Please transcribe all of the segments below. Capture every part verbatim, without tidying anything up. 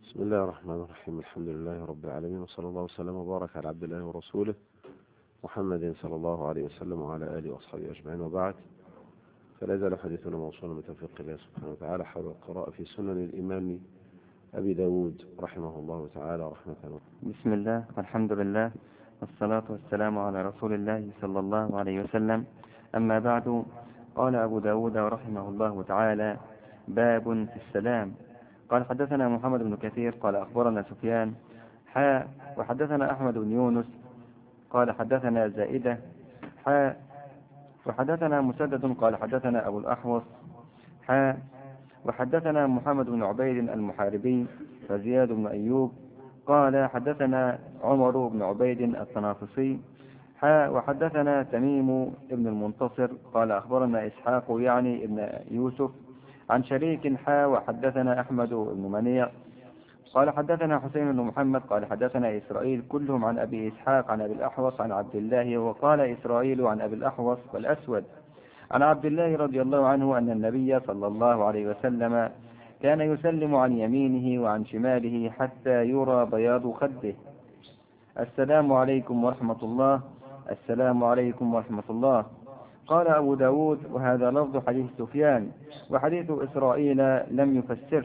بسم الله الرحمن الرحيم. الحمد لله رب العالمين، وصلى الله وسلم وبارك على عبد الله ورسوله محمد صلى الله عليه وسلم وعلى آله وأصحابه أجمعين، وبعد. فلا يزال حديثنا موصولا بتوفيق الله سبحانه وتعالى حول القراءة في سنن الإمام أبي داود رحمه الله تعالى رحمة الله. بسم الله والحمد لله والصلاة والسلام على رسول الله صلى الله عليه وسلم. أما بعد، قال أبو داود رحمه الله تعالى: باب في السلام. قال حدثنا محمد بن كثير قال أخبرنا سفيان حاء وحدثنا أحمد بن يونس قال حدثنا زائدة حاء وحدثنا مسدد قال حدثنا أبو الأحوص حاء وحدثنا محمد بن عبيد المحاربي وزياد بن أيوب قال حدثنا عمر بن عبيد التنافسي حاء وحدثنا تميم بن المنتصر قال أخبرنا إسحاق يعني ابن يوسف عن شريك حاء وحدثنا أحمد بن منيع قال حدثنا حسين بن محمد قال حدثنا إسرائيل كلهم عن أبي إسحاق عن أبي الأحوص عن عبد الله، وقال إسرائيل عن أبي الأحوص والأسود عن عبد الله رضي الله عنه أن النبي صلى الله عليه وسلم كان يسلم عن يمينه وعن شماله حتى يرى بياض خده: السلام عليكم ورحمة الله، السلام عليكم ورحمة الله. قال أبو داود: وهذا لفظ حديث سفيان، وحديث إسرائيل لم يفسره.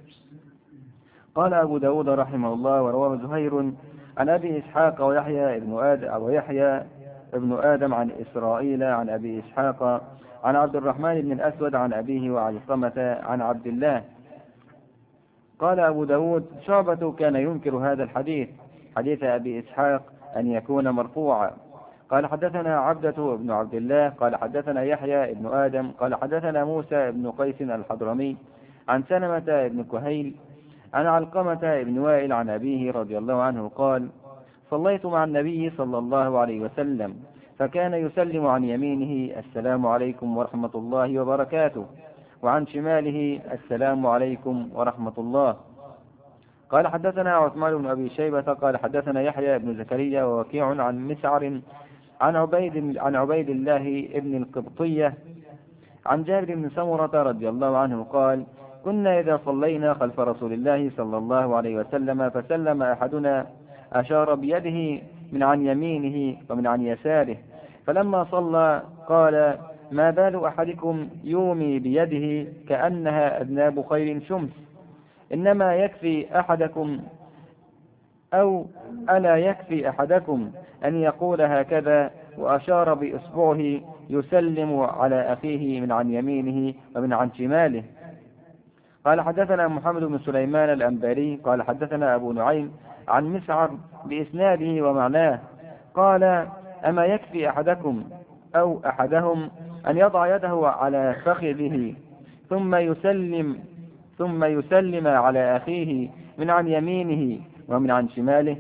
قال أبو داود رحمه الله: ورواه زهير عن أبي إسحاق ويحيى ابن آدم ويحيى ابن آدم عن إسرائيل عن أبي إسحاق عن عبد الرحمن بن الأسود عن أبيه وعلقمة عن عبد الله. قال أبو داود: شعبة كان ينكر هذا الحديث حديث أبي إسحاق أن يكون مرفوعا. قال حدثنا عبدة بن عبد الله قال حدثنا يحيى ابن آدم قال حدثنا موسى بن قيس الحضرمي عن سلمة بن كهيل عن علقمة بن وائل عن أبيه رضي الله عنه قال: صليت مع النبي صلى الله عليه وسلم فكان يسلم عن يمينه: السلام عليكم ورحمة الله وبركاته، وعن شماله: السلام عليكم ورحمة الله. قال حدثنا عثمان بن أبي شيبة قال حدثنا يحيى بن زكريا ووكيع عن مسعر عن عبيد, عن عبيد الله ابن القبطية عن جابر بن سمرة رضي الله عنه قال: كنا إذا صلينا خلف رسول الله صلى الله عليه وسلم فسلم أحدنا أشار بيده من عن يمينه ومن عن يساره، فلما صلى قال: ما بال أحدكم يومي بيده كأنها أذناب خير شمس، إنما يكفي أحدكم أو ألا يكفي أحدكم أن يقول هكذا، وأشار بإصبعه يسلم على أخيه من عن يمينه ومن عن شماله. قال حدثنا محمد بن سليمان الأنباري قال حدثنا أبو نعيم عن مسعر بإسناده ومعناه قال: أما يكفي أحدكم أو أحدهم أن يضع يده على فخذه ثم يسلم ثم يسلم على أخيه من عن يمينه ومن عن شماله.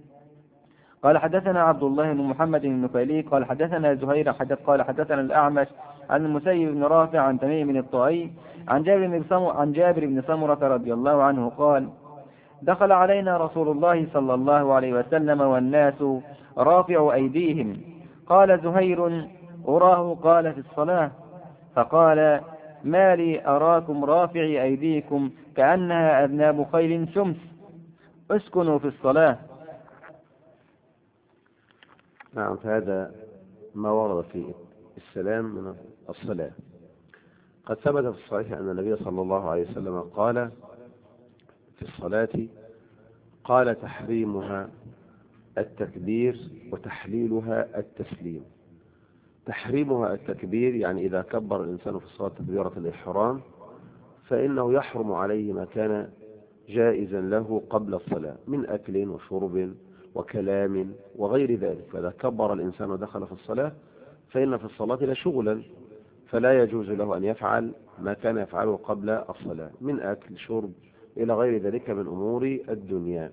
قال حدثنا عبد الله بن محمد النفيلي قال حدثنا زهير حدث قال حدثنا الأعمش عن المسيب بن رافع عن تميم بن الطائي عن جابر بن سمرة عن جابر بن سمرة رضي الله عنه قال: دخل علينا رسول الله صلى الله عليه وسلم والناس رافع أيديهم. قال زهير: أراه قال في الصلاة، فقال: ما لي أراكم رافع أيديكم كأنها أذناب خيل شمس، اسكنوا في الصلاة. نعم، فهذا ما ورد في السلام من الصلاة. قد ثبت في الصحيح أن النبي صلى الله عليه وسلم قال في الصلاة: قال تحريمها التكبير وتحليلها التسليم. تحريمها التكبير يعني إذا كبر الإنسان في الصلاة تكبيرة الإحرام فإنه يحرم عليه ما كان جائزا له قبل الصلاة من أكل وشرب وكلام وغير ذلك. فإذا كبر الإنسان ودخل في الصلاة فإن في الصلاة لشغلا، فلا يجوز له أن يفعل ما كان يفعله قبل الصلاة من أكل شرب إلى غير ذلك من أمور الدنيا.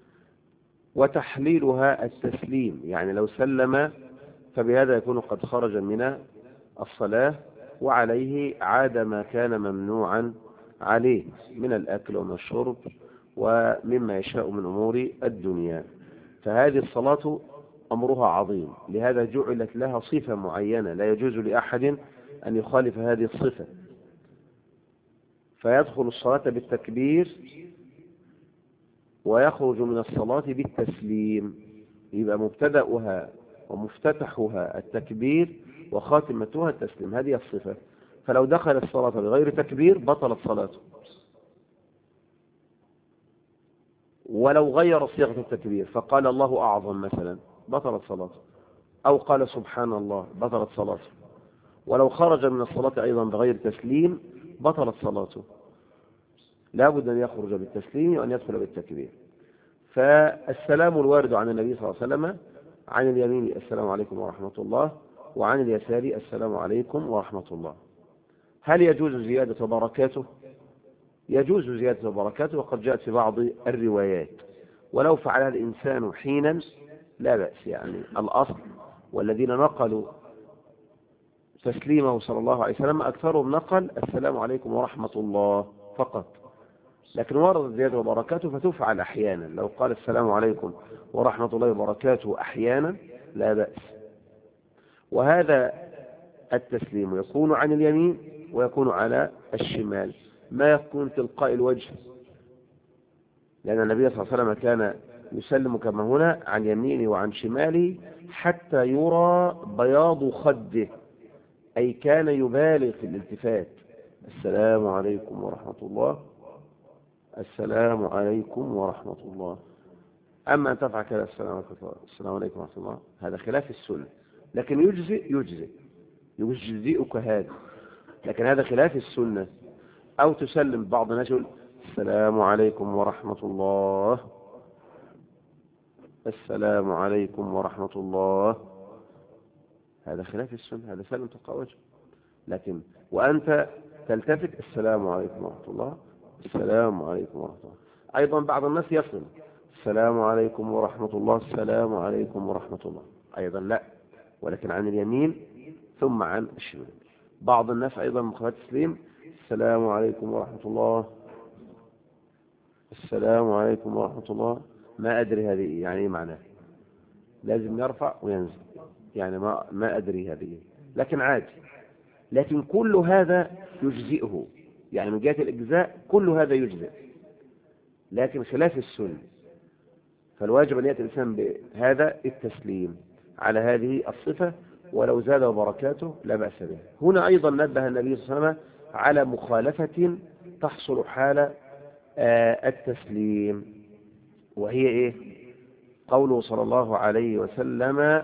وتحليلها التسليم يعني لو سلم فبهذا يكون قد خرج من الصلاة وعليه عاد ما كان ممنوعا عليه من الأكل ومن الشرب ومما يشاء من أمور الدنيا. فهذه الصلاة أمرها عظيم، لهذا جعلت لها صفة معينة لا يجوز لأحد أن يخالف هذه الصفة، فيدخل الصلاة بالتكبير ويخرج من الصلاة بالتسليم، يبقى مبتدأها ومفتتحها التكبير وخاتمتها التسليم، هذه الصفة. فلو دخل الصلاة بغير تكبير بطلت صلاته، ولو غير صيغة التكبير فقال الله أعظم مثلا بطلت صلاته، أو قال سبحان الله بطلت صلاته، ولو خرج من الصلاة أيضا بغير تسليم بطلت صلاته، لا بد أن يخرج بالتسليم وأن يدخل بالتكبير. فالسلام الوارد عن النبي صلى الله عليه وسلم عن اليمين السلام عليكم ورحمة الله، وعن اليسار السلام عليكم ورحمة الله. هل يجوز زيادة وبركاته؟ يجوز زيادة وبركاته، وقد جاءت في بعض الروايات، ولو فعلها الإنسان حينا لا بأس. يعني الأصل والذين نقلوا تسليمه صلى الله عليه وسلم أكثرهم نقل السلام عليكم ورحمة الله فقط، لكن ورد زيادة وبركاته فتفعل أحيانا. لو قال السلام عليكم ورحمة الله وبركاته أحيانا لا بأس. وهذا التسليم يكون عن اليمين ويكون على الشمال، ما يكون تلقاء الوجه، لأن النبي صلى الله عليه وسلم كان يسلم كما هنا عن يمينه وعن شماله حتى يرى بياض خده، أي كان يبالغ في الالتفات. السلام عليكم ورحمة الله، السلام عليكم ورحمة الله. أما أن تفعل كذا السلام عليكم السلام عليكم ورحمة الله هذا خلاف السنة، لكن يجزئ يجزئ يجزئك هذا، لكن هذا خلاف السنة. أو تسلم بعض الناس يقول السلام عليكم ورحمة الله، السلام عليكم ورحمة الله، هذا خلاف السنة، هذا سلم تلقاء وجه. لكن وأنت تلتفت السلام عليكم ورحمة الله، السلام عليكم ورحمة الله. أيضا بعض الناس يصل السلام عليكم ورحمة الله، السلام عليكم ورحمة الله، أيضا لا، ولكن عن اليمين ثم عن الشمال. بعض الناس أيضا مخالفة تسليم السلام عليكم ورحمة الله، السلام عليكم ورحمة الله، ما أدري هذه يعني معناه، لازم يرفع وينزل، يعني ما ما أدري هذه، لكن عادي. لكن كل هذا يجزئه، يعني من جهة الإجزاء كل هذا يجزئ، لكن خلاف السنة. فالواجب أن يأتي الإنسان بهذا التسليم على هذه الصفة، ولو زاد وبركاته لا بأس به. هنا أيضا نبه النبي صلى الله عليه وسلم على مخالفة تحصل حال التسليم، وهي إيه؟ قوله صلى الله عليه وسلم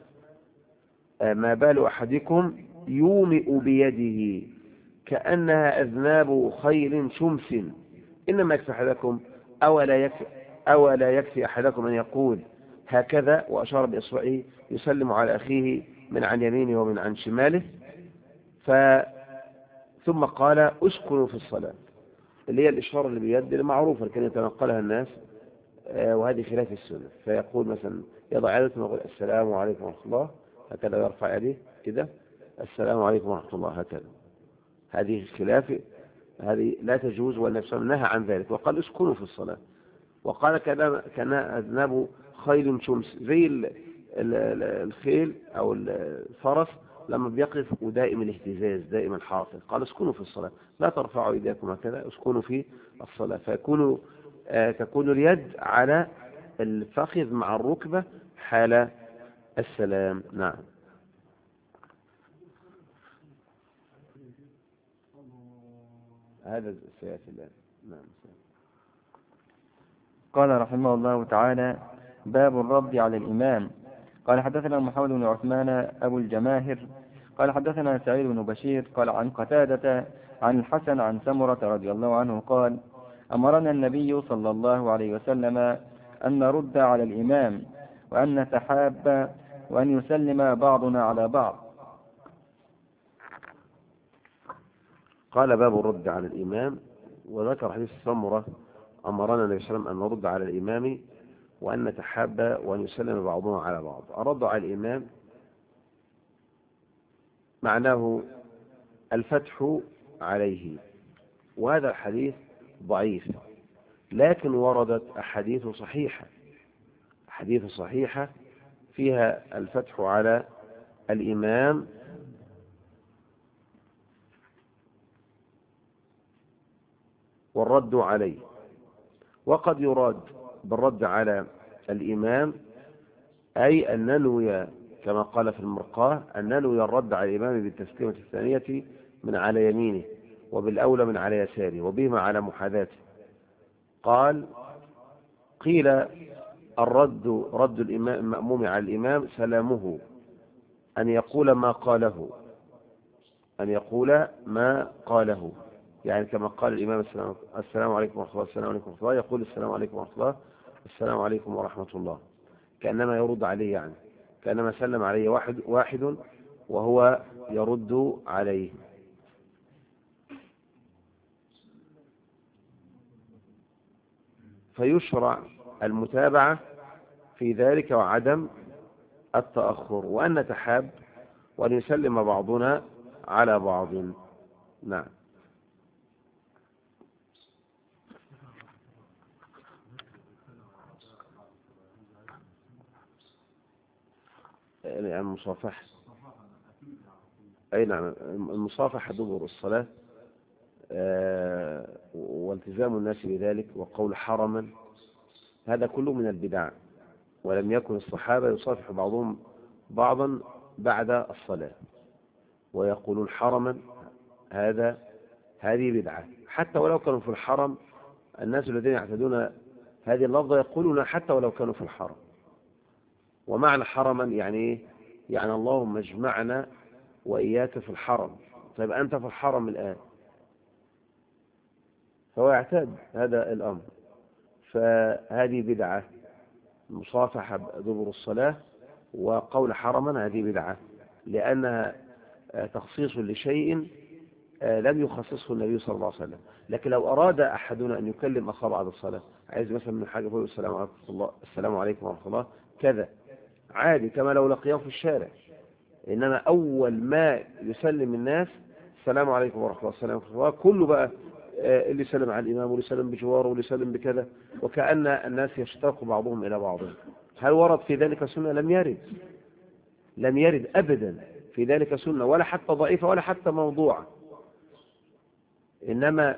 ما بال أحدكم يومئ بيده كأنها أذناب خيل شمس، إنما يكفي أحدكم أولا يكفي, أولا يكفي أحدكم أن يقول هكذا، وأشار بإصبعه يسلم على أخيه من عن يمينه ومن عن شماله. ف ثم قال أسكنوا في الصلاة، اللي هي الإشارة اللي بيد المعروفة اللي كان يتنقلها الناس، وهذه خلاف السنة. فيقول مثلا يضع يده ويقول السلام عليكم ورحمة الله هكذا، ويرفع يده كده السلام عليكم ورحمة الله هكذا، هذه خلاف، هذه لا تجوز، والنبي صلى الله عليه وسلم نهى عن ذلك وقال اسكنوا في الصلاة. وقال كان أذناب خيل شمس، زي الخيل أو الفرس لما بيقف ودائم الاهتزاز دائما حاصل، قال اسكنوا في الصلاة، لا ترفعوا ايديكم هكذا، اسكنوا في الصلاة. فيكون آه تكون اليد على الفخذ مع الركبة حال السلام. نعم. هذا سيأتي الآن. نعم. قال رحمه الله تعالى: باب الرد على الإمام. قال حدثنا محمد بن عثمان أبو الجماهر قال حدثنا سعيد بن بشير قال عن قتادة عن الحسن عن سمرة رضي الله عنه قال: أمرنا النبي صلى الله عليه وسلم أن نرد على الإمام، وأن نتحاب، وأن يسلم بعضنا على بعض. قال باب الرد على الإمام، وذكر حديث سمرة أمرنا النبي صلى الله عليه وسلم أن نرد على الإمام وأن نتحاب وأن يسلم بعضنا على بعض. الرد على الإمام معناه الفتح عليه، وهذا الحديث ضعيف، لكن وردت أحاديث صحيحة، أحاديث صحيحة فيها الفتح على الإمام والرد عليه. وقد يراد بالرد على الإمام، أي أن ننوي كما قال في المرقاة أن ننوي الرد على الإمام بالتسليمة الثانية من على يمينه، وبالأولى من على يساره، وبهما على محاذاته. قال قيل الرد رد الإمام المأموم على الإمام سلامه، أن يقول ما قاله أن يقول ما قاله يعني كما قال الإمام السلام, السلام عليكم ورحمة الله، السلام عليكم ورحمة الله، يقول السلام عليكم ورحمة الله، السلام عليكم ورحمة الله، كأنما يرد عليه، يعني كأنما سلم عليه واحد واحد وهو يرد عليه. فيشرع المتابعة في ذلك وعدم التأخر، وأن نتحاب وأن يسلم بعضنا على بعض. نعم. يعني المصافحة، أي نعم، المصافحة دبر الصلاة آه والتزام الناس بذلك وقول حرما، هذا كله من البدع، ولم يكن الصحابة يصافح بعضهم بعضا بعد الصلاة ويقولون حرما، هذا هذه بدعة. حتى ولو كانوا في الحرم، الناس الذين يعتدون هذه اللفظة يقولون حتى ولو كانوا في الحرم. ومعنى حرما يعني ايه؟ يعني اللهم اجمعنا وإياك في الحرم. طيب أنت في الحرم الآن، فهو يعتاد هذا الأمر، فهذه بدعة. مصافحة دبر الصلاة وقول حرما هذه بدعة، لأنها تخصيص لشيء لم يخصصه النبي صلى الله عليه وسلم. لكن لو أراد أحدنا أن يكلم أخاه بعد الصلاة، عايز مثلا من حاجة يقول السلام عليكم ورحمة الله، السلام عليكم ورحمة الله كذا، عادي كما لو لقياه في الشارع. إنما أول ما يسلم الناس السلام عليكم ورحمة الله، السلام ورحمة الله، كله بقى اللي يسلم على الإمام واللي يسلم بجواره واللي يسلم بكذا، وكأن الناس يشتاق بعضهم إلى بعض. هل ورد في ذلك سنة؟ لم يرد، لم يرد أبدا في ذلك سنة، ولا حتى ضعيفة ولا حتى موضوعة. إنما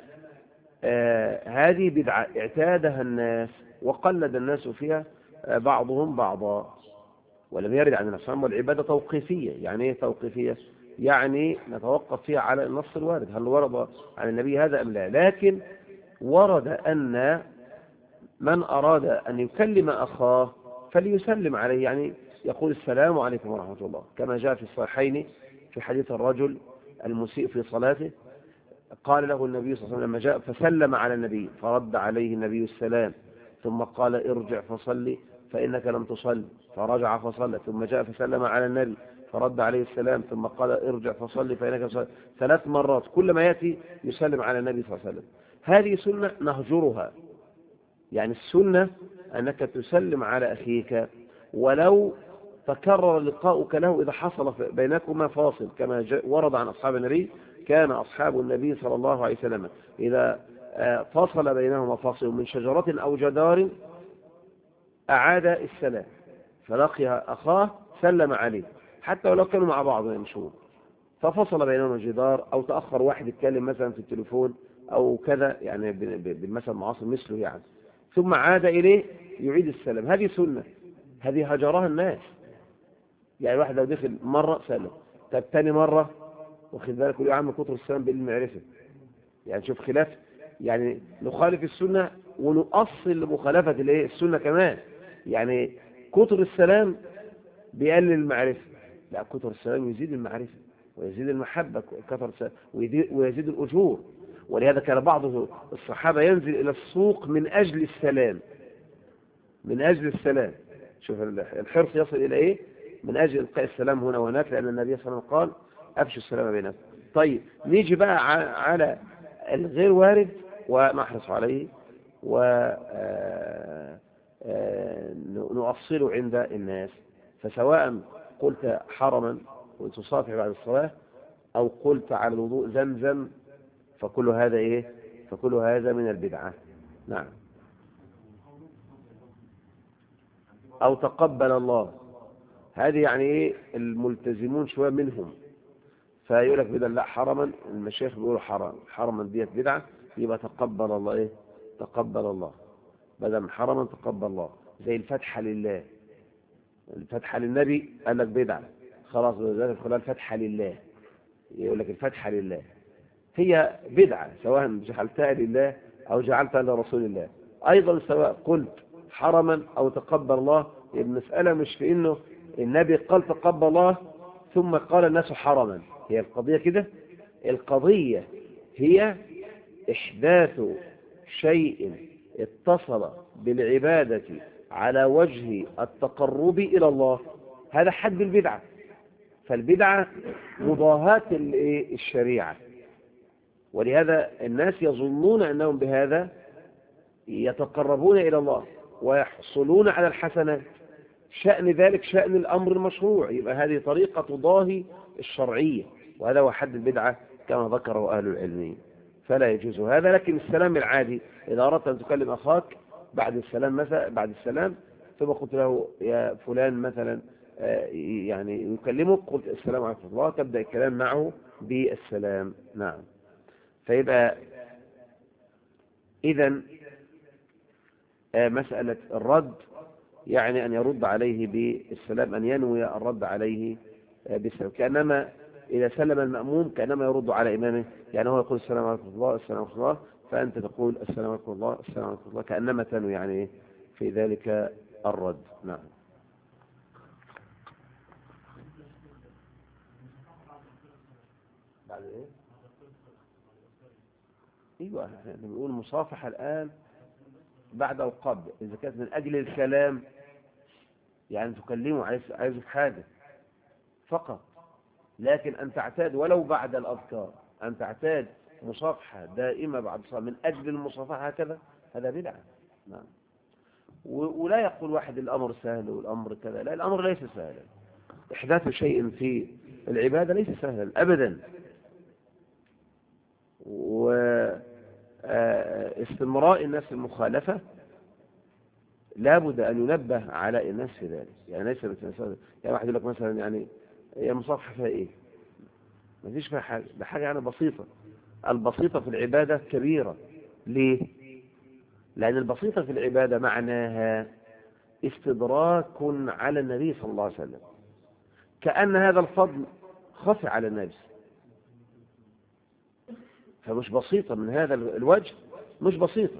آه هذه بدعة اعتادها الناس وقلد الناس فيها آه بعضهم بعضا، ولم يرد عن النبي. والعبادة توقيفية. يعني ايه توقيفية؟ يعني نتوقف فيها على النص الوارد، هل ورد عن النبي هذا أم لا. لكن ورد أن من أراد أن يكلم أخاه فليسلم عليه، يعني يقول السلام عليكم ورحمة الله، كما جاء في الصحيحين في حديث الرجل المسيء في صلاته، قال له النبي صلى الله عليه وسلم لما جاء فسلم على النبي فرد عليه النبي السلام، ثم قال ارجع فصلي فإنك لم تصل، فرجع فصلى، ثم جاء فسلم على النبي فرد عليه السلام، ثم قال ارجع فصلي فإنك لم تصل، ثلاث مرات كل ما يأتي يسلم على النبي صلى الله عليه وسلم. هذه سنة نهجرها. يعني السنة أنك تسلم على أخيك ولو تكرر لقاؤك له إذا حصل بينكما فاصل، كما ورد عن أصحاب النبي، كان أصحاب النبي صلى الله عليه وسلم إذا فصل بينهما فاصل من شجرة أو جدار أعاد السلام، فلقي أخاه سلم عليه حتى ولو كانوا مع بعض يمشون، ففصل بينهما جدار أو تأخر واحد يتكلم مثلا في التليفون أو كذا، يعني بالمثل المعاصر مثله يعني، ثم عاد إليه يعيد السلام. هذه سنة، هذه هجرها الناس. يعني واحد لو دخل مرة سلم، طب تاني مرة واخد بالك يقول يا عم كتر السلام بالمعرفة. يعني شوف خلاف، يعني نخالف السنة ونؤصل لمخالفة الايه السنة كمان. يعني كتر السلام بيقلل المعرفة، لا كتر السلام يزيد المعرفة ويزيد المحبة، كتر السلام ويزيد الأجور. ولهذا كان بعض الصحابة ينزل إلى السوق من أجل السلام، من أجل السلام. شوف الحرص يصل إلى إيه، من أجل إلقاء السلام هنا وهناك، لأن النبي صلى الله عليه وسلم قال أفشوا السلام بينكم. طيب نيجي بقى على الغير وارد ونحرص عليه ونؤصله عند الناس. فسواء قلت حرما وتصافح بعد الصلاة أو قلت على الوضوء زمزم، فكل هذا إيه، فكل هذا من البدعة. نعم. أو تقبل الله، هذه يعني إيه الملتزمون شوية منهم فيقول لك بدل لا حرما، المشايخ بيقولوا حرام، حرما ديت بدعة، يبقى تقبل الله إيه، تقبل الله. بدل من حرما تقبل الله، زي الفتحة لله. الفتحة للنبي قال لك بدعة، خلاص ذلك خلال الفتحة لله، يقول لك الفتحة لله هي بدعة سواء جعلتها لله أو جعلتها لرسول الله. أيضا سواء قلت حرما أو تقبل الله، المسألة مش في إنه النبي قال تقبل الله ثم قال الناس حرما، هي القضية كده. القضية هي إحداث شيء اتصل بالعبادة على وجه التقرب إلى الله، هذا حد البدعة. فالبدعة مضاهاة الشريعة، ولهذا الناس يظنون أنهم بهذا يتقربون إلى الله ويحصلون على الحسنات. شأن ذلك شأن الأمر المشروع، يبقى هذه طريقة تضاهي الشرعية، وهذا هو حد البدعة كما ذكره أهل العلم، فلا يجوز هذا. لكن السلام العادي، إذا أردت أن تكلم أخاك بعد السلام مثلا بعد السلام ثم قلت له يا فلان مثلا يعني يكلمك، قلت السلام عليكم ورحمة الله، تبدأ الكلام معه بالسلام. نعم. فيبقى إذن مسألة الرد يعني أن يرد عليه بالسلام، أن ينوي الرد عليه بالسلام، كأنما إذا سلم المأموم كأنما يرد على إمامه، يعني هو يقول السلام عليكم الله السلام عليكم الله، فأنت تقول السلام عليكم الله السلام عليكم الله، كأنما تنوي يعني في ذلك الرد. نعم. بعد إيه؟ ايوه احنا بنقول مصافحه الان بعد او قبل، اذا كانت من اجل الكلام يعني تكلمه عايز عايز حاجه فقط، لكن ان تعتاد ولو بعد الاذكار ان تعتاد مصافحه دائمه بعد الصلاه من اجل المصافحه هكذا، هذا بدعه. نعم. ولا يقول واحد الامر سهل والامر كذا، لا، الامر ليس سهلا. احداث شيء في العباده ليس سهلا ابدا، واستمراء الناس المخالفة لابد أن ينبه على الناس في ذلك. يعني ليس مثلا يعني واحد يقول لك مثلا يعني هي مصافحة فيها إيه؟ ما فيش فيها حاجة، ده حاجة يعني بسيطة. البسيطة في العبادة كبيرة. ليه؟ لأن البسيطة في العبادة معناها استدراك على النبي صلى الله عليه وسلم، كأن هذا الفضل خفي على النبي، فمش بسيطة من هذا الوجه، مش بسيطة.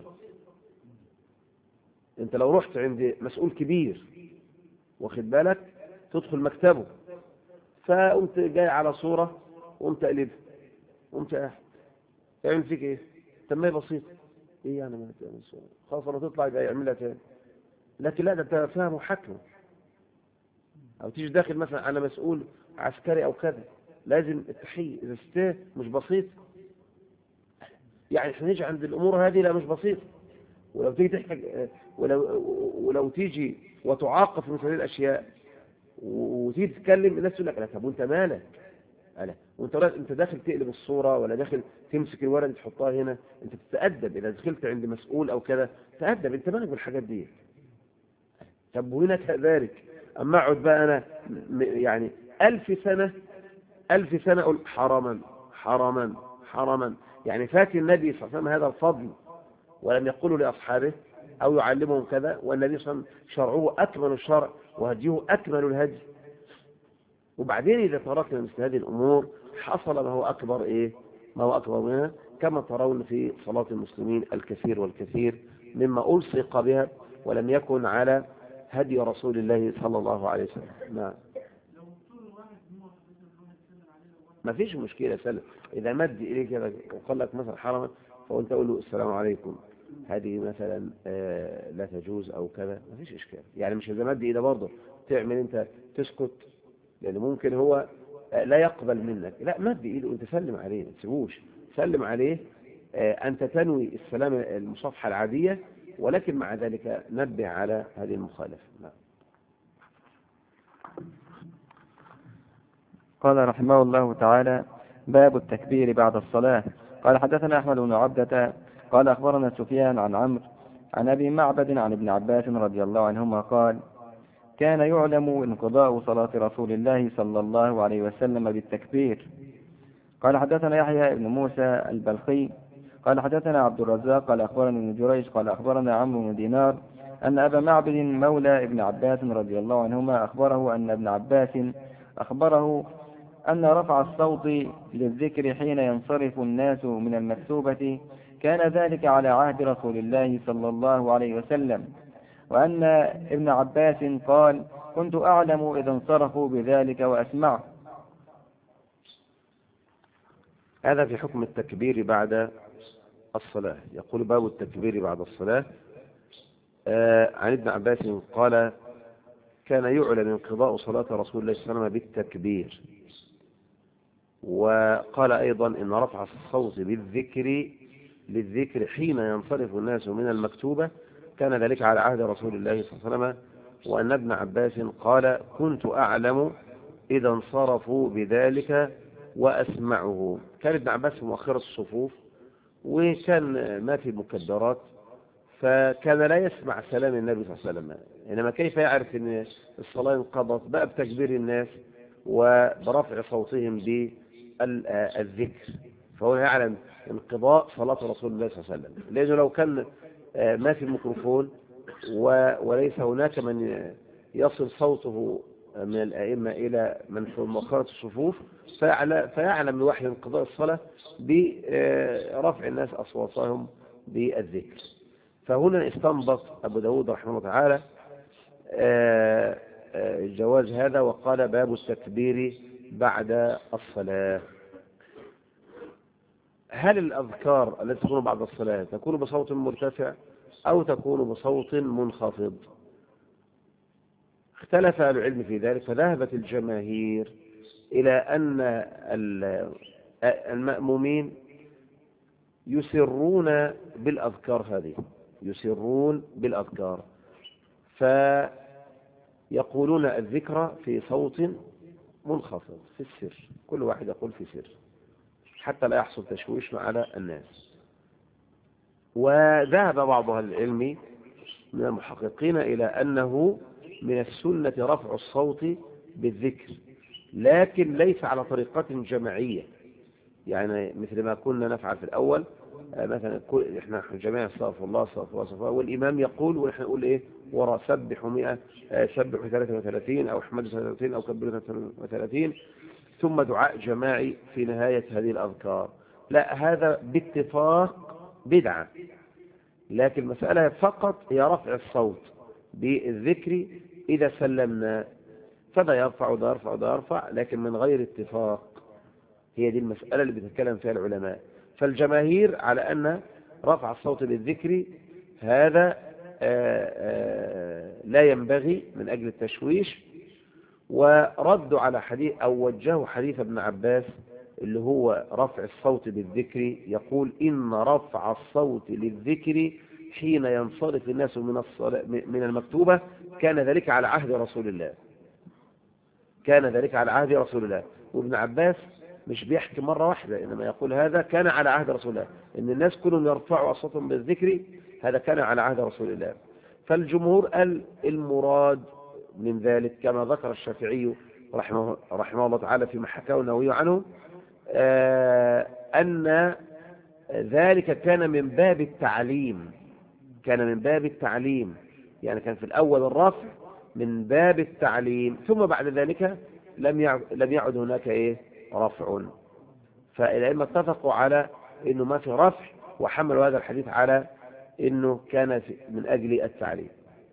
انت لو رحت عند مسؤول كبير واخد بالك تدخل مكتبه، فقمت جاي على صورة وقمت قلبها وقمت قاعد، يعمل فيك ايه؟ طب ما هي بسيطة، ايه يعني ما تعمل صورة خلاص لما تطلع جاي يعملها تاني. لكن لا، ده انت فيها محاكمة. او تيجي داخل مثلا على مسؤول عسكري او كذا، لازم التحية، اذا استاه مش بسيط. يعني احنا نيجي عند الامور هذه لا مش بسيطه، ولو تيجي تحتاج ولو ولو تيجي وتعاقب في مثل هذه الاشياء وتيجي تتكلم، الناس تقول لك لا، طب وانت مالك؟ لا، وانت انت داخل تقلب الصوره ولا داخل تمسك الورقه دي تحطها هنا؟ انت تتادب اذا دخلت عند مسؤول او كذا، تادب، انت مالك بالحاجات دي؟ طب وهنا كذلك، اما اقعد بقى انا يعني ألف سنه ألف سنه اقول حراما حراما حراما، يعني فاتي النبي صلى الله عليه وسلم هذا الفضل ولم يقولوا لأصحابه أو يعلمهم كذا، والنبي صلى الله عليه وسلم شرعه أكمل الشرع وهديه أكمل الهدي. وبعدين إذا تركنا مثل هذه الأمور حصل ما هو أكبر إيه ما هو أكبر منها، كما ترون في صلاة المسلمين الكثير والكثير مما ألصق بها ولم يكن على هدي رسول الله صلى الله عليه وسلم. نعم. ما فيش مشكلة سلم، إذا مد إليك كذا وقال لك مثلا حرما فقلت أقول له السلام عليكم، هذه مثلا آه لا تجوز أو كذا، ما فيش إشكال. يعني مش إذا مد إيده برضه تعمل أنت تسكت، لأن ممكن هو آه لا يقبل منك، لا، مد إيده أنت سلم عليه، ما تسيبوش، سلم عليه. آه أنت تنوي السلام المصافحة العادية، ولكن مع ذلك نبه على هذه المخالفة. نعم. قال رحمه الله تعالى: باب التكبير بعد الصلاة. قال حدثنا أحمد بن عبدة قال أخبرنا سفيان عن عمرو عن أبي معبد عن ابن عباس رضي الله عنهما قال: كان يعلم انقضاء صلاة رسول الله صلى الله عليه وسلم بالتكبير. قال حدثنا يحيى بن موسى البلخي قال حدثنا عبد الرزاق قال أخبرنا ابن جريج قال أخبرنا عمرو بن دينار أن أبا معبد مولى ابن عباس رضي الله عنهما أخبره أن ابن عباس أخبره أن رفع الصوت للذكر حين ينصرف الناس من المكتوبة كان ذلك على عهد رسول الله صلى الله عليه وسلم، وأن ابن عباس قال كنت أعلم إذا انصرفوا بذلك وأسمعه. هذا في حكم التكبير بعد الصلاة. يقول باب التكبير بعد الصلاة. آه عن ابن عباس قال كان يعلن انقضاء صلاة رسول الله صلى الله عليه وسلم بالتكبير. وقال أيضا إن رفع الصوت بالذكر للذكر حين ينصرف الناس من المكتوبة كان ذلك على عهد رسول الله صلى الله عليه وسلم، وأن ابن عباس قال كنت أعلم إذا انصرفوا بذلك وأسمعه. كان ابن عباس في مؤخرة الصفوف وكان ما في مكدرات، فكان لا يسمع سلام النبي صلى الله عليه وسلم، إنما كيف يعرف أن الصلاة انقضت بقى بتكبير الناس وبرفع صوتهم بالذكر، فهو يعلم انقضاء صلاة رسول الله صلى الله عليه وسلم. لأنه لو كان ما في الميكروفون وليس هناك من يصل صوته من الأئمة إلى من في مؤخرة الصفوف فيعلم بوحي انقضاء الصلاة برفع الناس أصواتهم بالذكر. فهنا استنبط أبو داود رحمه الله تعالى جواز هذا، وقال باب التكبير بعد الصلاة. هل الأذكار التي تكون بعد الصلاة تكون بصوت مرتفع أو تكون بصوت منخفض؟ اختلف أهل العلم في ذلك، فذهبت الجماهير إلى أن المأمومين يسرون بالأذكار هذه، يسرون بالأذكار، فيقولون الذكر في صوت منخفض في السر، كل واحد يقول في سر حتى لا يحصل تشويش على الناس. وذهب بعض أهل العلم من المحققين إلى أنه من السنة رفع الصوت بالذكر، لكن ليس على طريقة جماعية، يعني مثل ما كنا نفعل في الأول، مثلا احنا جميعا استغفر الله استغفر الله استغفر الله والإمام يقول ونحن نقول إيه وراء سبحوا مئة سبحوا ثلاثة وثلاثين أو احمدوا ثلاثة وثلاثين أو كبروا ثلاثة وثلاثين ثم دعاء جماعي في نهاية هذه الأذكار. لا، هذا باتفاق بدعة، لكن المسألة فقط هي رفع الصوت بالذكر إذا سلمنا، فده يرفع وده يرفع وده يرفع، لكن من غير اتفاق. هي دي المسألة اللي بيتكلم فيها العلماء. فالجماهير على أن رفع الصوت بالذكر هذا آآ آآ لا ينبغي من أجل التشويش، وردوا على حديث أو وجهوا حديث ابن عباس اللي هو رفع الصوت بالذكر، يقول إن رفع الصوت للذكر حين ينصرف الناس من الصلاة من المكتوبة كان ذلك على عهد رسول الله، كان ذلك على عهد رسول الله. وابن عباس مش بيحكي مرة واحدة، إنما يقول هذا كان على عهد رسول الله، إن الناس كلهم يرفعوا أصواتهم بالذكر، هذا كان على عهد رسول الله. فالجمهور قال المراد من ذلك كما ذكر الشافعي رحمه, رحمه الله تعالى فيما حكاه النووي عنه آه أن ذلك كان من باب التعليم، كان من باب التعليم، يعني كان في الأول الرفع من باب التعليم، ثم بعد ذلك لم لم يعد هناك إيه رفع. فالأئمة اتفقوا على إنه ما في رفع، وحملوا هذا الحديث على إنه كان من أجل التعليم.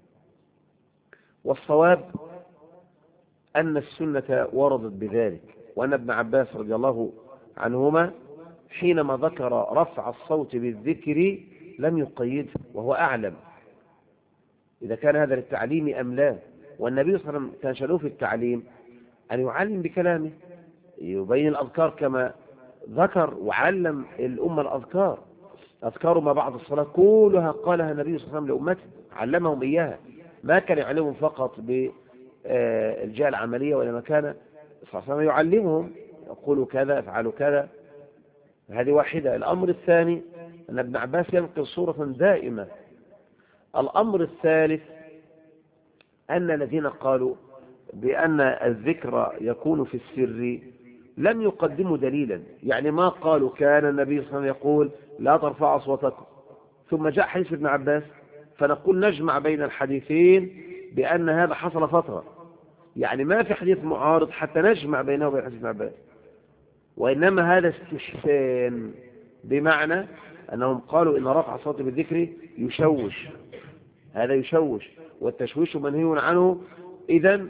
والصواب أن السنة وردت بذلك، وأن ابن عباس رضي الله عنهما حينما ذكر رفع الصوت بالذكر لم يقيده، وهو أعلم إذا كان هذا للتعليم أم لا. والنبي صلى الله عليه وسلم كان شأنه في التعليم أن يعلم بكلامه، يبين الأذكار كما ذكر، وعلم الأمة الأذكار، أذكار ما بعد الصلاة كلها قالها النبي صلى الله عليه وسلم لأمته، علمهم إياها، ما كان يعلمهم فقط بالجهة العملية، وإنما كان صلى الله عليه وسلم يعلمهم، يقولوا كذا افعلوا كذا. هذه واحدة. الأمر الثاني أن ابن عباس ينقل صورة دائمة. الأمر الثالث أن الذين قالوا بأن الذكر يكون في السر لم يقدموا دليلا، يعني ما قالوا كان النبي صلى الله عليه وسلم يقول لا ترفعوا أصواتكم ثم جاء حديث ابن عباس فنقول نجمع بين الحديثين بأن هذا حصل فترة، يعني ما في حديث معارض حتى نجمع بينه وبين حديث ابن عباس، وإنما هذا استحسان، بمعنى أنهم قالوا إن رفع الصوت بالذكر يشوش، هذا يشوش، والتشويش منهي عنه، إذن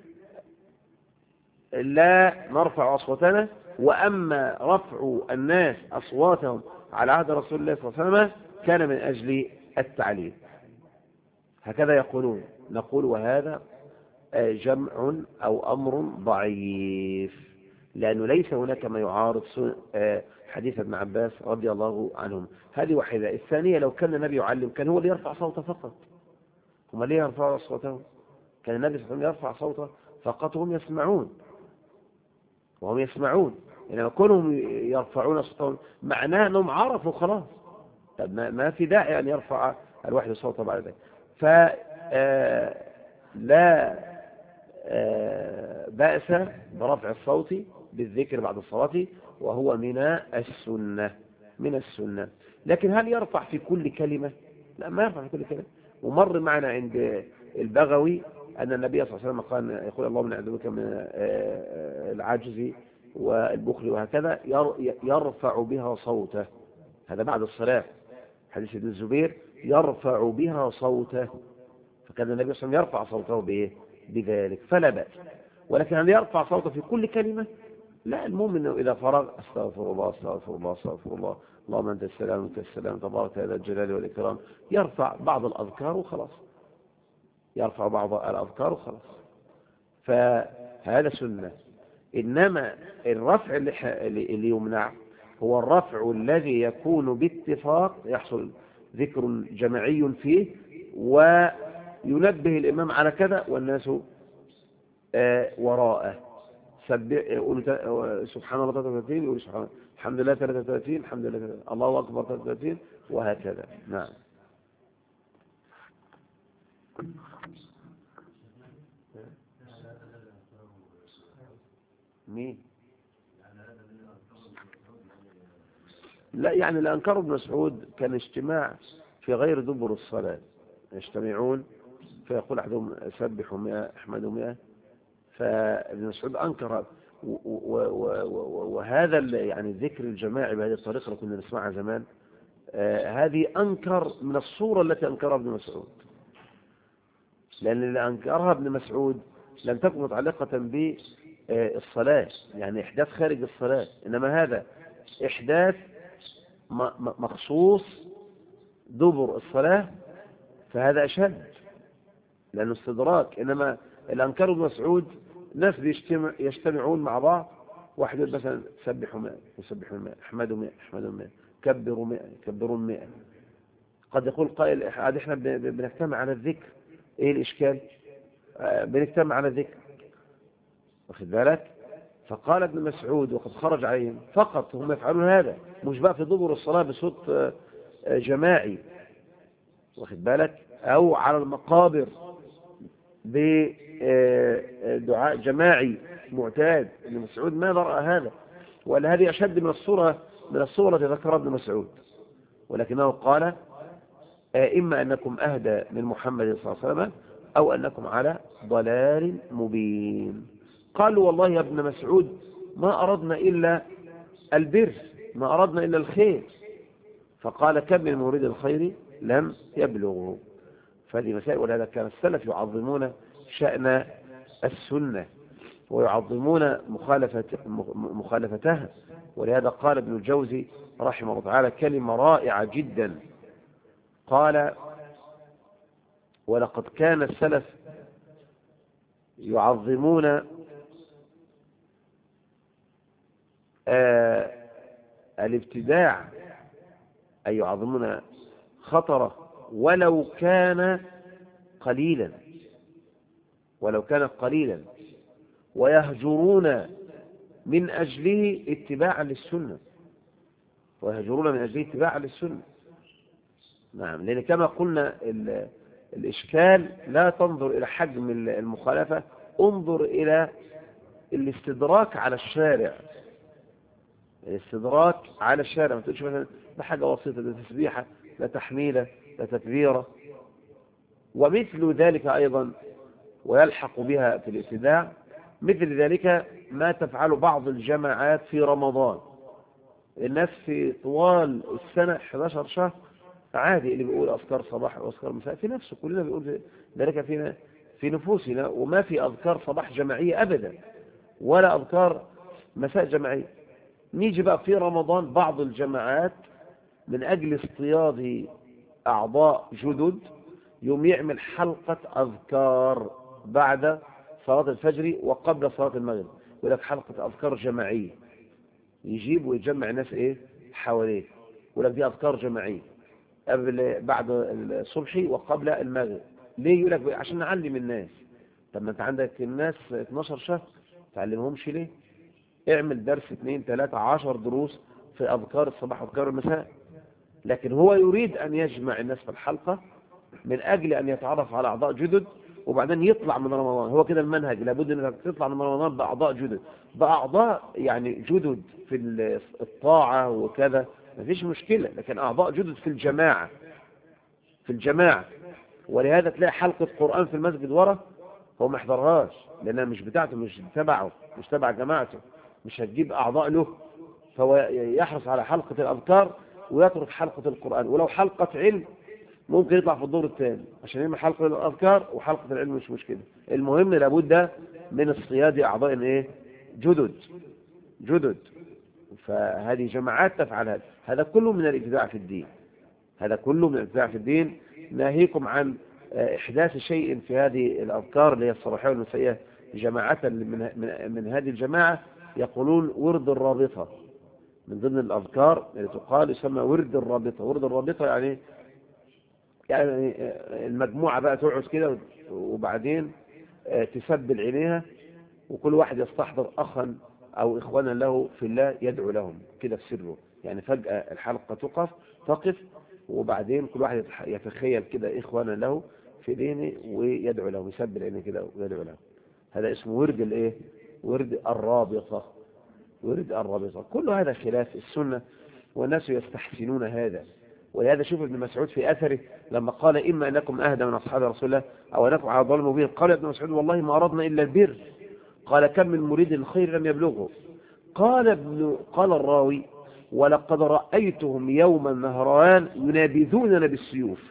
لا نرفع أصواتنا. وأما رفع الناس أصواتهم على عهد رسول الله صلى الله عليه وسلم كان من أجل التعليم، هكذا يقولون. نقول وهذا جمع أو أمر ضعيف، لأنه ليس هناك ما يعارض حديث ابن عباس رضي الله عنهم. هذه واحدة. الثانية، لو كان النبي يعلم كان هو اللي يرفع صوته فقط، هم ليه يرفعوا أصواتهم؟ كان النبي صلى الله عليه وسلم يرفع صوته فقط وهم يسمعون، وهم يسمعون، إنما كونهم يرفعون أصواتهم معناه أنهم عرفوا خلاص. طب ما في داعي أن يرفع الواحد صوته بعد ذلك. فلا بأس برفع الصوت بالذكر بعد الصلاة، وهو من السنة، من السنة. لكن هل يرفع في كل كلمة؟ لا، ما يرفع في كل كلمة. ومر معنا عند البغوي أن النبي صلى الله عليه وسلم قال يقول اللهم نعوذ بك من العجز والبخل وهكذا، يرفع بها صوته، هذا بعد الصلاة، حديث ابن الزبير، يرفع بها صوته، فكان النبي صلى الله عليه وسلم يرفع صوته بإيه؟ بذلك، فلا بأس. ولكن هل يرفع صوته في كل كلمة؟ لا، المهم أنه إذا فرغ استغفر الله استغفر الله استغفر الله اللهم أنت السلام وأنت السلام تبارك هذا الجلال والإكرام، يرفع بعض الأذكار وخلاص، يرفع بعض الأذكار وخلاص، فهذا سنة. إنما الرفع اللي يمنع هو الرفع الذي يكون باتفاق، يحصل ذكر جماعي فيه وينبه الإمام على كذا والناس وراءه، سبحان الله ثلاثة وثلاثين، يقول سبحان الله، الحمد لله ثلاثة وثلاثين، الحمد لله ثلاثة وثلاثين، الله أكبر ثلاثة وثلاثين، وهكذا. نعم. مين؟ لا، يعني الأنكار ابن مسعود كان اجتماع في غير دبر الصلاة، يجتمعون فيقول أحدهم سبحوا مئة احمدوا مئة، فابن مسعود أنكر، وهذا يعني الذكر الجماعي بهذه الطريقة اللي كنا نسمعها زمان، آه هذه أنكر من الصورة التي أنكرها ابن مسعود، لأن اللي أنكرها ابن مسعود لم تكن متعلقة بالصلاة، يعني إحداث خارج الصلاة، إنما هذا إحداث مخصوص دبر الصلاة، فهذا أشد لأنه استدراك. إنما الأنكار ابن مسعود ناس بيجتمع يجتمعون مع بعض، واحد يقول مثلا سبحوا مئة يسبحوا مئة، احمدوا مئة احمدوا مئة، كبروا مئة يكبرون مئة. قد يقول قائل عاد احنا بنجتمع على الذكر، ايه الاشكال؟ آه بنجتمع على الذكر، واخد بالك؟ فقال ابن مسعود وقد خرج عليهم فقط هم يفعلون هذا، مش بقى في دبر الصلاة بصوت آه جماعي، واخد بالك؟ او على المقابر بدعاء جماعي معتاد. ابن مسعود ما رأى هذا، ولا هذه أشد من الصورة من الصورة التي ذكرها ابن مسعود، ولكنه قال إما أنكم أهدى من محمد صلى الله عليه وسلم أو أنكم على ضلال مبين. قالوا والله يا ابن مسعود ما أردنا إلا البر، ما أردنا إلا الخير. فقال كم من مريد الخير لم يبلغه. فهذه مسائل، ولهذا كان السلف يعظمون شأن السنة ويعظمون مخالفة مخالفتها. ولهذا قال ابن الجوزي رحمه الله تعالى كلمة رائعة جدا، قال ولقد كان السلف يعظمون آه الابتداع، أي يعظمون خطره ولو كان قليلا، ولو كان قليلا، ويهجرون من أجله اتباعا للسنة، ويهجرون من أجله اتباعا للسنة. نعم، لأن كما قلنا الإشكال لا تنظر إلى حجم المخالفة، انظر إلى الاستدراك على الشارع. الاستدراك على الشارع، ما تقولش مثلا ده حاجة بسيطة، ده تسبيحة، ده تحميلة، ده تكبيرة. ومثل ذلك أيضا ويلحق بها في الابتداع مثل ذلك ما تفعل بعض الجماعات في رمضان. الناس في طوال السنة احد عشر شهر عادي، اللي بيقول أذكار صباح وأذكار مساء في نفسه، كلنا بيقول ذلك فينا في نفوسنا، وما في أذكار صباح جماعية أبدا ولا أذكار مساء جماعية. نيجي بقى في رمضان بعض الجماعات من أجل اصطياد أعضاء جدد يوم يعمل حلقة أذكار بعد صلاة الفجر وقبل صلاة المغرب، يقول لك حلقة أذكار جماعية، يجيب ويجمع الناس إيه حواليه، يقول لك دي أذكار جماعية قبل بعد الصبح وقبل المغرب. ليه؟ يقول لك عشان نعلم الناس. طب ما أنت عندك الناس اتناشر شهر، تعلمهمش ليه؟ اعمل درس اثنين ثلاثة عشر دروس في أذكار الصباح وأذكار المساء. لكن هو يريد أن يجمع الناس في الحلقة من أجل أن يتعرف على أعضاء جدد، وبعدين يطلع من رمضان. هو كده المنهج، لابد أنك تطلع من رمضان بأعضاء جدد، بأعضاء يعني جدد في الطاعة وكذا، ما فيش مشكلة، لكن أعضاء جدد في الجماعة في الجماعة. ولهذا تلاقي حلقة قرآن في المسجد ورا هو ما يحضرهاش، لأنها مش بتاعته، مش تبعه، مش تبع جماعته، مش هتجيب أعضاء له. فهو يحرص على حلقة الأذكار ويترك حلقة القرآن. ولو حلقة علم ممكن يطلع في الدور الثاني عشان يعمل حلقة الأذكار، وحلقة العلم مش مشكلة. المهم لابد من اصطياد أعضاء ايه جدد جدد. فهذه جماعات تفعل هذا. هذا كله من الابتداع في الدين، هذا كله من الابتداع في الدين. ناهيكم عن إحداث شيء في هذه الأذكار اللي هي الصباحية والمسائية. جماعة من, من, من هذه الجماعة يقولون ورد الرابطة، من ضمن الأذكار اللي تقال يسمى ورد الرابطة. ورد الرابطة يعني يعني المجموعة بقى تقعد كده وبعدين تسبل عينيها، وكل واحد يستحضر أخا أو إخوانا له في الله يدعو لهم كده في سره. يعني فجأة الحلقة تقف تقف وبعدين كل واحد يتخيل كده إخوانا له في دينه ويدعو لهم، يسبل عينيه كده ويدعو لهم. هذا اسمه ورد الإيه؟ ورد الرابطة. ورد الرابطة. كل هذا خلاف السنة والناس يستحسنون هذا. ولهذا شوف ابن مسعود في أثره لما قال إما أنكم أهدى من أصحاب رسول الله أو أنكم على ضلال مبين، قال ابن مسعود والله ما أردنا إلا البر. قال كم من مريد الخير لم يبلغه. قال ابن قال الراوي ولقد رأيتهم يوما نهروان ينابذوننا بالسيوف.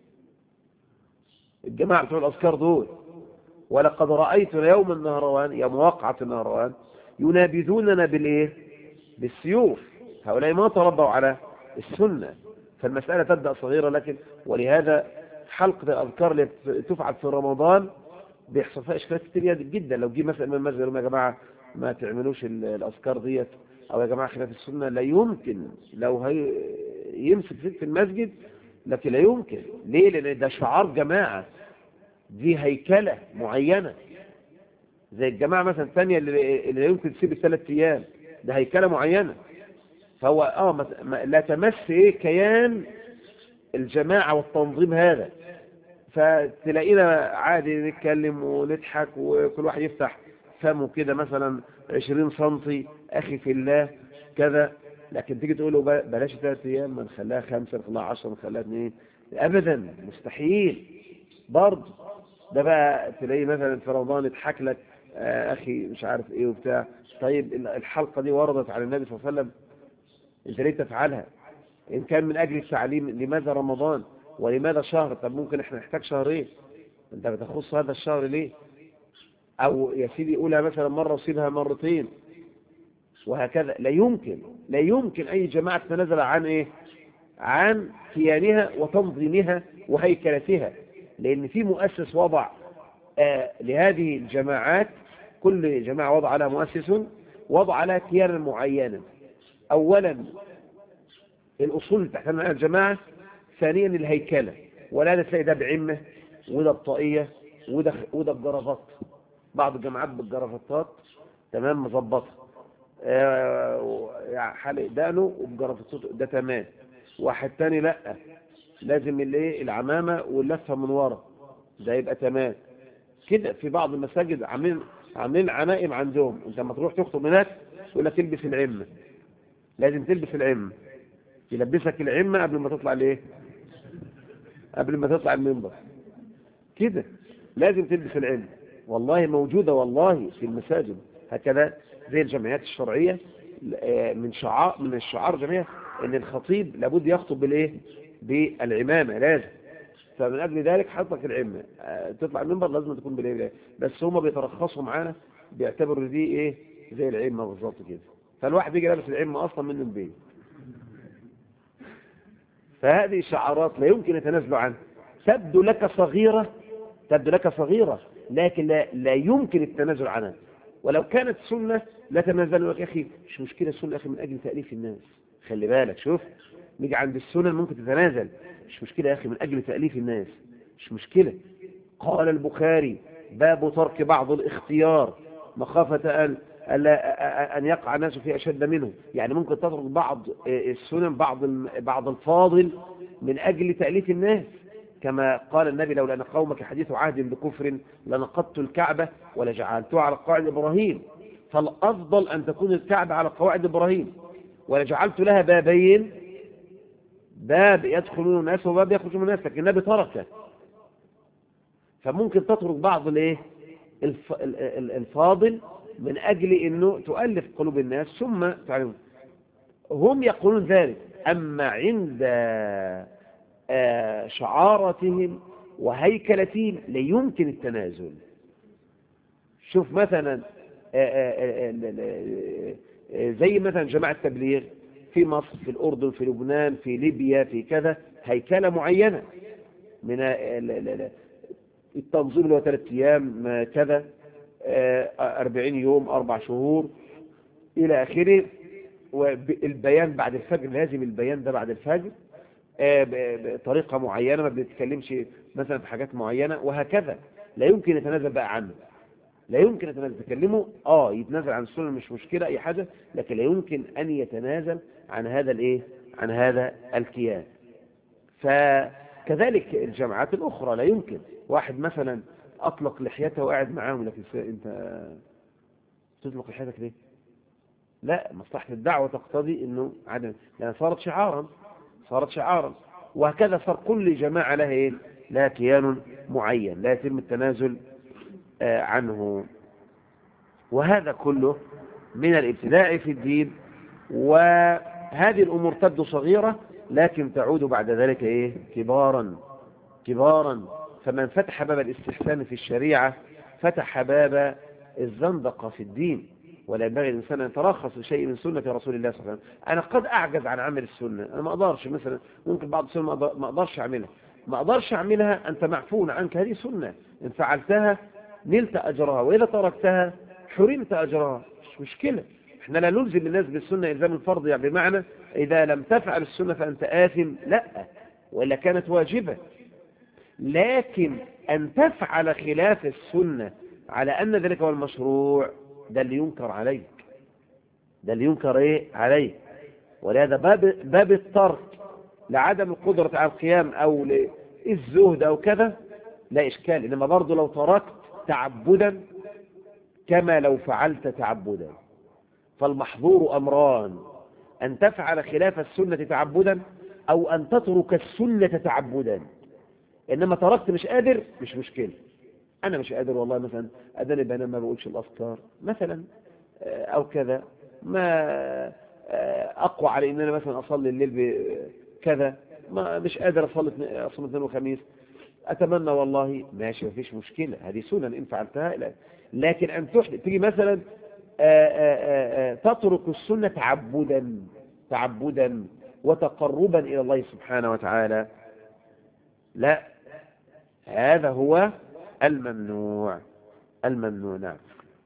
الجماعة بتوع الأذكار دول، ولقد رأيتنا يوما نهروان يوم وقعة النهروان ينابذوننا بالإيه؟ بالسيوف. هؤلاء ما تربوا على السنة. فالمسألة تبدأ صغيرة، لكن ولهذا حلقة الأذكار اللي تفعل في رمضان بيحصل فيها إشكالات كتير جدا. لو جي مثلا من المسجد يا جماعة ما تعملوش الأذكار ديت، أو يا جماعة خلاف السنة، لا يمكن. لو هي يمسك فيك في المسجد، لكن لا يمكن. ليه؟ لأن ده شعار جماعة، دي هيكلة معينة. زي الجماعة مثلا الثانية اللي لا يمكن تسيب الثلاث أيام، ده هيكلة معينة. فهو اه ما لا تمس ايه كيان الجماعة والتنظيم هذا. فتلاقينا عادي نتكلم ونضحك وكل واحد يفتح فمه كده مثلا عشرين سنتي اخي في الله كذا، لكن تيجي تقول له بلاش ثلاث ايام، ما نخليها خمسة، نخليها عشرة، نخليها اثنين، ابدا مستحيل. برضه ده بقى تلاقيه مثلا في رمضان يضحك لك آه اخي مش عارف ايه وبتاع. طيب الحلقة دي وردت على النبي صلى الله عليه وسلم، انت ليه تفعلها؟ ان كان من اجل التعليم لماذا رمضان ولماذا شهر؟ طب ممكن احنا نحتاج شهرين، انت بتخص هذا الشهر ليه؟ او يا سيدي قولها مثلا مرة وسيبها مرتين وهكذا. لا يمكن لا يمكن اي جماعة تنزل عن ايه؟ عن كيانها وتنظيمها وهيكلتها. لان في مؤسس وضع آه لهذه الجماعات، كل جماعة وضع لها مؤسس وضع لها كيانا معينا. اولا الأصول اللي تحتمل عليها الجماعة، ثانيا الهيكلة. ولا تلاقي ده بعمة وده بطاقية وده وده بجرافات. بعض الجماعات بالجرافات تمام مظبطة، آه حلق دقنه وبجرافته ده تمام. واحد تاني لا، لازم الايه العمامة واللفة من ورا، ده يبقى تمام كده. في بعض المساجد عاملين عاملين عمائم عندهم، انت لما تروح تخطب هناك يقول لك البس العمة، لازم تلبس العمة، يلبسك العمة قبل ما تطلع ليه، قبل ما تطلع المنبر كده لازم تلبس العمة. والله موجودة والله في المساجد هكذا زي الجمعيات الشرعية، من شعار من الشعار جميع ان الخطيب لابد يخطب بالايه، بالعمامة لازم. فمن اجل ذلك حطك العمة تطلع المنبر لازم تكون بالايه. بس هم بيترخصوا معانا بيعتبروا دي ايه زي العمة بالظبط كده، فالواحد بيجي لابس العمة اصلا من البيت. فهذه شعارات لا يمكن يتنازلوا عنها، تبدو لك صغيرة تبدو لك صغيرة لكن لا, لا يمكن التنازل عنها. ولو كانت سنة لا تنازلوا لك يا أخي، مش مشكلة السنة يا أخي من أجل تأليف الناس. خلي بالك شوف، نيجي عند السنة ممكن تتنازل، مش مشكلة يا أخي من أجل تأليف الناس، مش مشكلة. قال البخاري باب ترك بعض الاختيار مخافة أن أن يقع الناس في أشد منه. يعني ممكن تترك بعض السنن بعض بعض الفاضل من أجل تأليف الناس، كما قال النبي لولا أن قومك حديث عهد بكفر لنقضت الكعبة ولجعلتها على قواعد إبراهيم. فالأفضل أن تكون الكعبة على قواعد إبراهيم، ولجعلت لها بابين، باب يدخل منه الناس وباب يخرج منه الناس، لكن النبي تركه. فممكن تترك بعض الايه الفاضل من أجل أنه تؤلف قلوب الناس ثم تعلمون. هم يقولون ذلك. أما عند شعارتهم وهيكلتهم لا يمكن التنازل. شوف مثلا زي مثلا جماعة التبليغ في مصر، في الأردن، في لبنان، في ليبيا، في كذا، هيكلة معينة من التنظيم اللي هو ثلاث أيام كذا، أربعين يوم، أربع شهور إلى آخره. والبيان بعد الفجر، لازم البيان ده بعد الفجر بطريقة معينة، ما بنتكلمش مثلا في حاجات معينة وهكذا. لا يمكن يتنازل بقى عنه، لا يمكن يتنازل. تكلمه اه يتنازل عن السنة مش مشكلة أي حاجة، لكن لا يمكن أن يتنازل عن هذا الايه، عن هذا الكيان. فكذلك الجماعات الأخرى لا يمكن واحد مثلا أطلق لحيته وقاعد معاهم، لكن أنت تطلق لحيتك ليه؟ لا، مصلحة الدعوة تقتضي أنه عدم، لأن صارت شعارا صارت شعارا وهكذا صار كل جماعة لها إيه؟ لها كيان معين لا يتم التنازل آه عنه. وهذا كله من الابتداع في الدين. وهذه الأمور تبدو صغيرة لكن تعود بعد ذلك إيه؟ كبارا كبارا. فمن فتح باب الاستحسان في الشريعة فتح باب الزندقة في الدين. ولا ينبغي الإنسان أن يترخص لشيء من سنة رسول الله صلى الله عليه وسلم. أنا قد أعجز عن عمل السنة، أنا ما أقدرش مثلا، ممكن بعض السنة ما أقدرش أعملها ما أقدرش أعملها أنت معفون عنك، هذه سنة إن فعلتها نلت أجرها، وإذا تركتها حرمت أجرها، مش مشكلة. إحنا لا نلزم الناس بالسنة إلزام الفرض، يعني بمعنى إذا لم تفعل السنة فأنت آثم، لا، وإلا كانت واجبة. لكن أن تفعل خلاف السنة على أن ذلك هو المشروع، ده اللي ينكر عليك، ده اللي ينكر إيه عليك. ولهذا باب, باب الترك لعدم القدرة على القيام أو للزهد أو كذا لا إشكال، إنما برضو لو تركت تعبدا كما لو فعلت تعبدا. فالمحظور أمران: أن تفعل خلاف السنة تعبدا أو أن تترك السنة تعبدا. إنما تركت مش قادر، مش مشكلة، أنا مش قادر والله مثلا أداني بنام ما بقولش الأذكار مثلا أو كذا، ما أقوى على إن أنا مثلا أصلي الليل بكذا، ما مش قادر أصلي أصوم اثنين وخميس، أتمنى والله، ماشي مفيش مشكلة، هذه سنن إن فعلتها. لكن أن تحدث تيجي مثلا آآ آآ تترك السنة تعبدا تعبدا وتقربا إلى الله سبحانه وتعالى، لا، هذا هو الممنوع الممنوع نعم.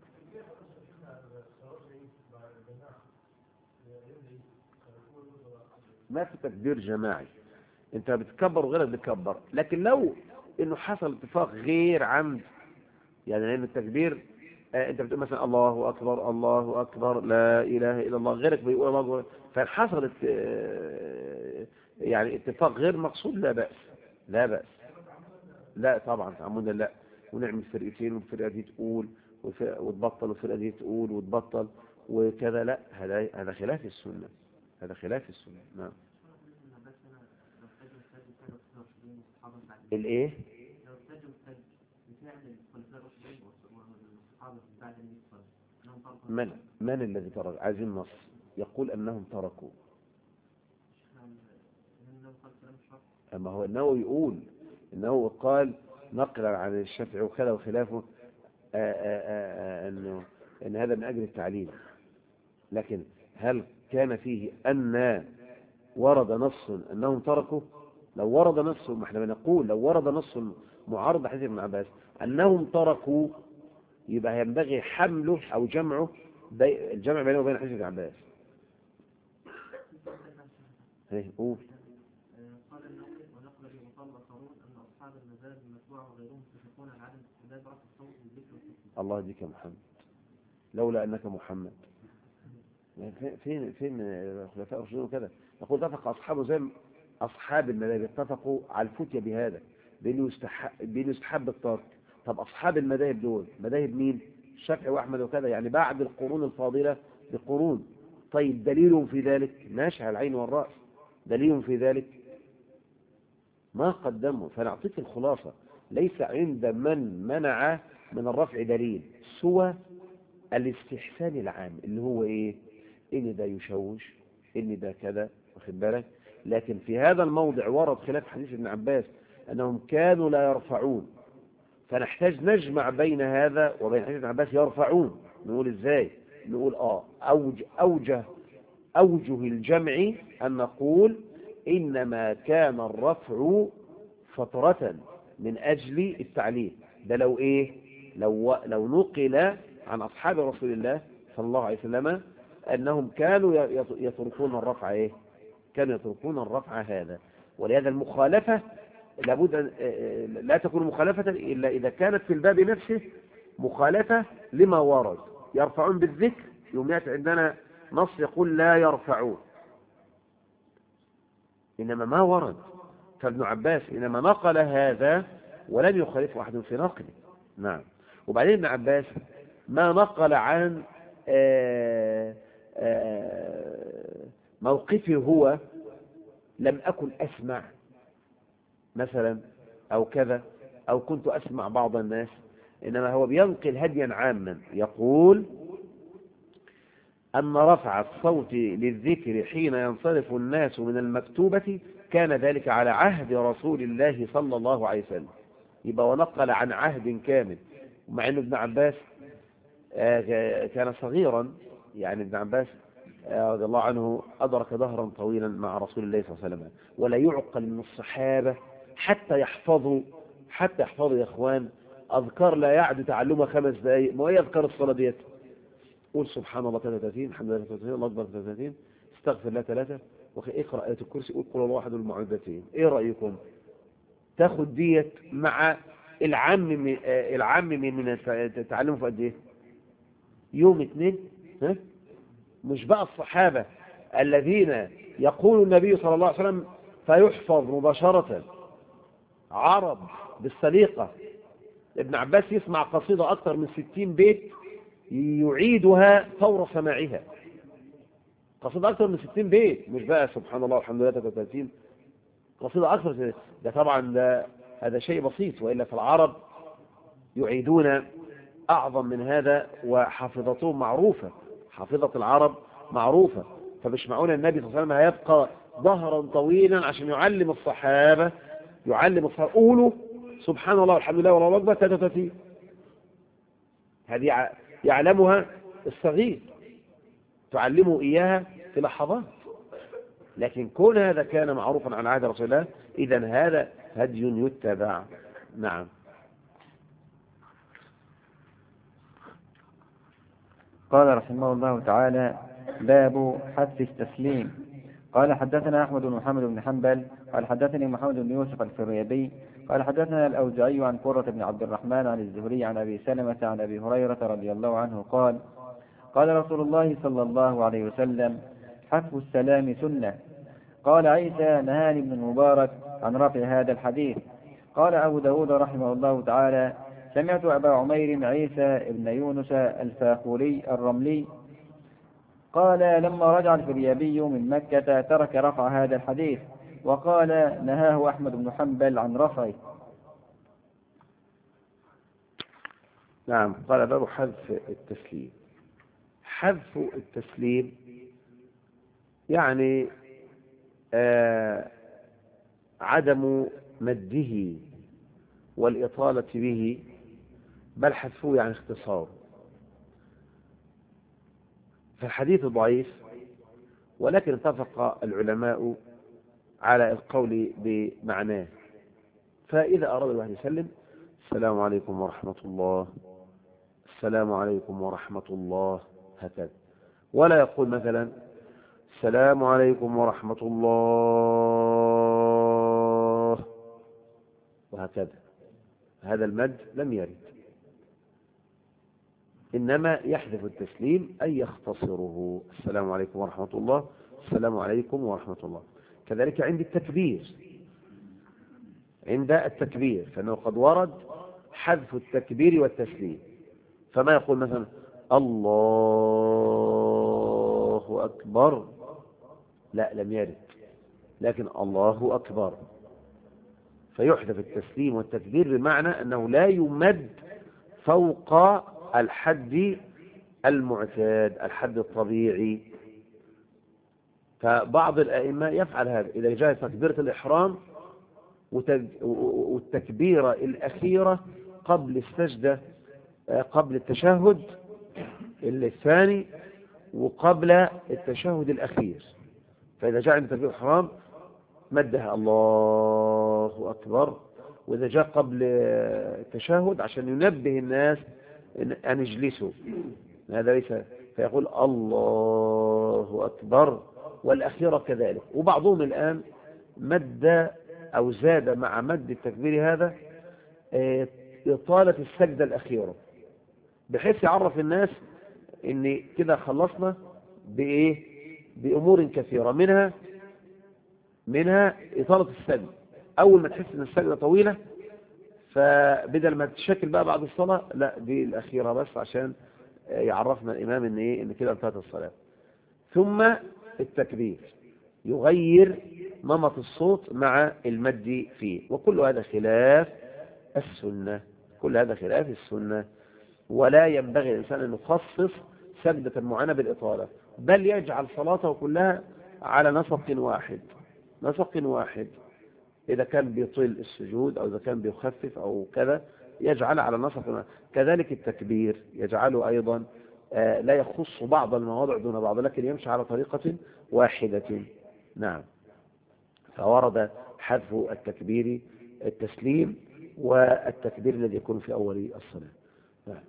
ما في تكبير جماعي، انت بتكبر وغيرك بتكبر، لكن لو انه حصل اتفاق غير عمد، يعني لان التكبير آه انت بتقول مثلا الله اكبر الله اكبر لا اله الا الله، غيرك بيقول الله اكبر، فحصلت آه يعني اتفاق غير مقصود، لا بأس لا بأس لا طبعا تعمدنا لا، ونعمل فرقتين والفرقه دي تقول وتبطل والفرقه دي تقول وتبطل وكذا، لا، هذا هذا خلاف السنه، هذا خلاف السنة. نعم. الايه من من الذي ترك؟ عايزين نص يقول انهم تركوا. اما هو النووي يقول انه قال نقلا عن الشافعي وكذا وخلافه آآ آآ انه ان هذا من اجل التعليم، لكن هل كان فيه ان ورد نص انهم تركوا؟ لو ورد نص، ما احنا بنقول لو ورد نص معارض حديث ابن عباس انهم تركوا، يبقى ينبغي حمله او جمعه بي... الجمع بينه وبين حديث ابن عباس. ايه قول. قال النووي ونقل به وقال اخرون ان اصحاب المذاهب المتبوعه وغيرهم يتفقون على عدم استحباب رفع الصوت بالذكر والتسبيح. الله يهديك يا محمد، لولا انك محمد. فين فين الخلفاء الراشدين وكذا؟ يقول اتفق اصحابه زي اصحاب المذاهب اتفقوا على الفتية بهذا، بانه يستحب بانه يستحب الترك. طب اصحاب المذاهب دول مذاهب مين؟ الشافعي واحمد وكذا، يعني بعد القرون الفاضله بقرون. طيب دليلهم في ذلك ماشي على العين والراس، دليلهم في ذلك ما قدموا. فنعطيك الخلاصه، ليس عند من منع من الرفع دليل سوى الاستحسان العام اللي هو ايه؟ ان ده يشوش، ان ده كذا، واخد بالك؟ لكن في هذا الموضع ورد خلاف حديث ابن عباس انهم كانوا لا يرفعون، فنحتاج نجمع بين هذا وبين حديث ابن عباس يرفعون. نقول ازاي؟ نقول اه اوجه اوجه اوجه الجمع ان نقول انما كان الرفع فترة من اجل التعليم. ده لو ايه؟ لو لو نقل عن اصحاب رسول الله صلى الله عليه وسلم انهم كانوا يتركون الرفع ايه؟ كانوا يتركون الرفع هذا. ولهذا المخالفة لابد أن لا تكون مخالفة إلا إذا كانت في الباب نفسه مخالفة لما ورد. يرفعون بالذكر، يوم يأتي عندنا نص يقول لا يرفعون، إنما ما ورد. فابن عباس إنما نقل هذا ولم يخالف أحد في نقله. نعم. وبعدين ابن عباس ما نقل عن آآ آآ موقفه هو لم أكن أسمع مثلا أو كذا، أو كنت أسمع بعض الناس، إنما هو بينقل هديا عاما يقول أن رفع الصوت للذكر حين ينصرف الناس من المكتوبة كان ذلك على عهد رسول الله صلى الله عليه وسلم. يبقى ونقل عن عهد كامل، ومع أن ابن عباس كان صغيرا، يعني ابن عباس رضي الله عنه أدرك دهرا طويلا مع رسول الله صلى الله عليه وسلم، ولا يعقل من الصحابة حتى يحفظوا حتى يحفظوا يا إخوان أذكار لا يعد تعلمها خمس دقائق. ما هي أذكار الصلاة ديت؟ قول سبحان الله ثلاثة وثلاثين، الحمد لله ثلاثة وثلاثين، الله أكبر ثلاثة وثلاثين، استغفر الله ثلاثة، اقرأ آية الكرسي، قول قل الله أحد المعوذتين. إيه رأيكم؟ تاخد ديت مع العام من العام من تعلمه في قد إيه؟ يوم اثنين. ها؟ مش بقى الصحابة الذين يقول النبي صلى الله عليه وسلم فيحفظ مباشرة عرب بالسليقة. ابن عباس يسمع قصيدة أكثر من ستين بيت يعيدها فور سماعها. قصيدة أكثر من ستين بيت، مش بقى سبحان الله والحمد لله ثلاثة وثلاثين، قصيدة أكثر. ده طبعا ده هذا شيء بسيط، وإلا في العرب يعيدون أعظم من هذا، وحافظتهم معروفة، حافظة العرب معروفة. فمش معقول النبي صلى الله عليه وسلم هيبقى ظهرا طويلا عشان يعلم الصحابة يعلم الصحابة قولوا سبحان الله والحمد لله والله أكبر ثلاثة وثلاثين. هذه يعلمها الصغير، تعلمه إياها في لحظات. لكن كون هذا كان معروفا عن عهد رسول الله، إذن هذا هدي يتبع. نعم. قال رحمه الله تعالى: باب حث التسليم. قال حدثنا أحمد بن محمد بن حنبل قال حدثني محمد بن يوسف الفريابي قال حدثنا الأوزاعي عن قرة بن عبد الرحمن عن الزهري عن أبي سلمة عن أبي هريرة رضي الله عنه قال: قال رسول الله صلى الله عليه وسلم: حث السلام سنة. قال عيسى: نهاني ابن المبارك عن رفع هذا الحديث. قال أبو داود رحمه الله تعالى: سمعت أبا عمير عيسى ابن يونس الفاخوري الرملي قال لما رجع الفريابي من مكة ترك رفع هذا الحديث، وقال نهاه أحمد بن حنبل عن رفعه. نعم. قال باب حذف التسليم. حذف التسليم يعني آه عدم مده والإطالة به، بل حذفه يعني اختصاره. فالحديث ضعيف، ولكن اتفق العلماء على القول بمعناه. فإذا أراد الواحد يسلم السلام عليكم ورحمة الله، السلام عليكم ورحمة الله، هكذا، ولا يقول مثلا السلام عليكم ورحمة الله وهكذا. هذا المد لم يرد، إنما يحذف التسليم أي يختصره. السلام عليكم ورحمة الله، السلام عليكم ورحمة الله. كذلك عند التكبير، عند التكبير فإنه قد ورد حذف التكبير والتسليم، فما يقول مثلا الله أكبر، لا لم يرد، لكن الله أكبر، فيحذف التسليم والتكبير بمعنى أنه لا يمد فوق الحد المعتاد، الحد الطبيعي. فبعض الأئمة يفعل هذا إذا جاء تكبيرة الإحرام والتكبيرة الأخيرة قبل السجدة، قبل التشهد الثاني وقبل التشهد الأخير، فإذا جاء عند تكبيرة الإحرام مدها الله أكبر، وإذا جاء قبل التشهد عشان ينبه الناس أن يجلسوا هذا ليس، فيقول الله أكبر، والأخيرة كذلك. وبعضهم الآن مد أو زاد مع مد التكبير هذا إطالة السجدة الأخيرة، بحيث يعرف الناس إن كده خلصنا بإيه، بأمور كثيرة، منها منها إطالة السجدة. أول ما تحس إن السجدة طويلة فبدل ما تشكل بقى بعد الصلاة، لا دي الأخيرة بس عشان يعرفنا الإمام إن إيه، إن كده انتهت الصلاة. ثم التكبير يغير نمط الصوت مع المد فيه، وكل هذا خلاف السنة، كل هذا خلاف السنة. ولا ينبغي الإنسان أن يخصص سجدة معينة بالإطالة، بل يجعل صلاته كلها على نسق واحد، نسق واحد. إذا كان بيطيل السجود أو إذا كان بيخفف أو كذا يجعل على نسق واحد. كذلك التكبير يجعله أيضا آه لا يخص بعض المواضع دون بعض، لكن يمشي على طريقة واحدة. نعم. فورد حذف التكبير التسليم والتكبير الذي يكون في أول الصلاة. نعم.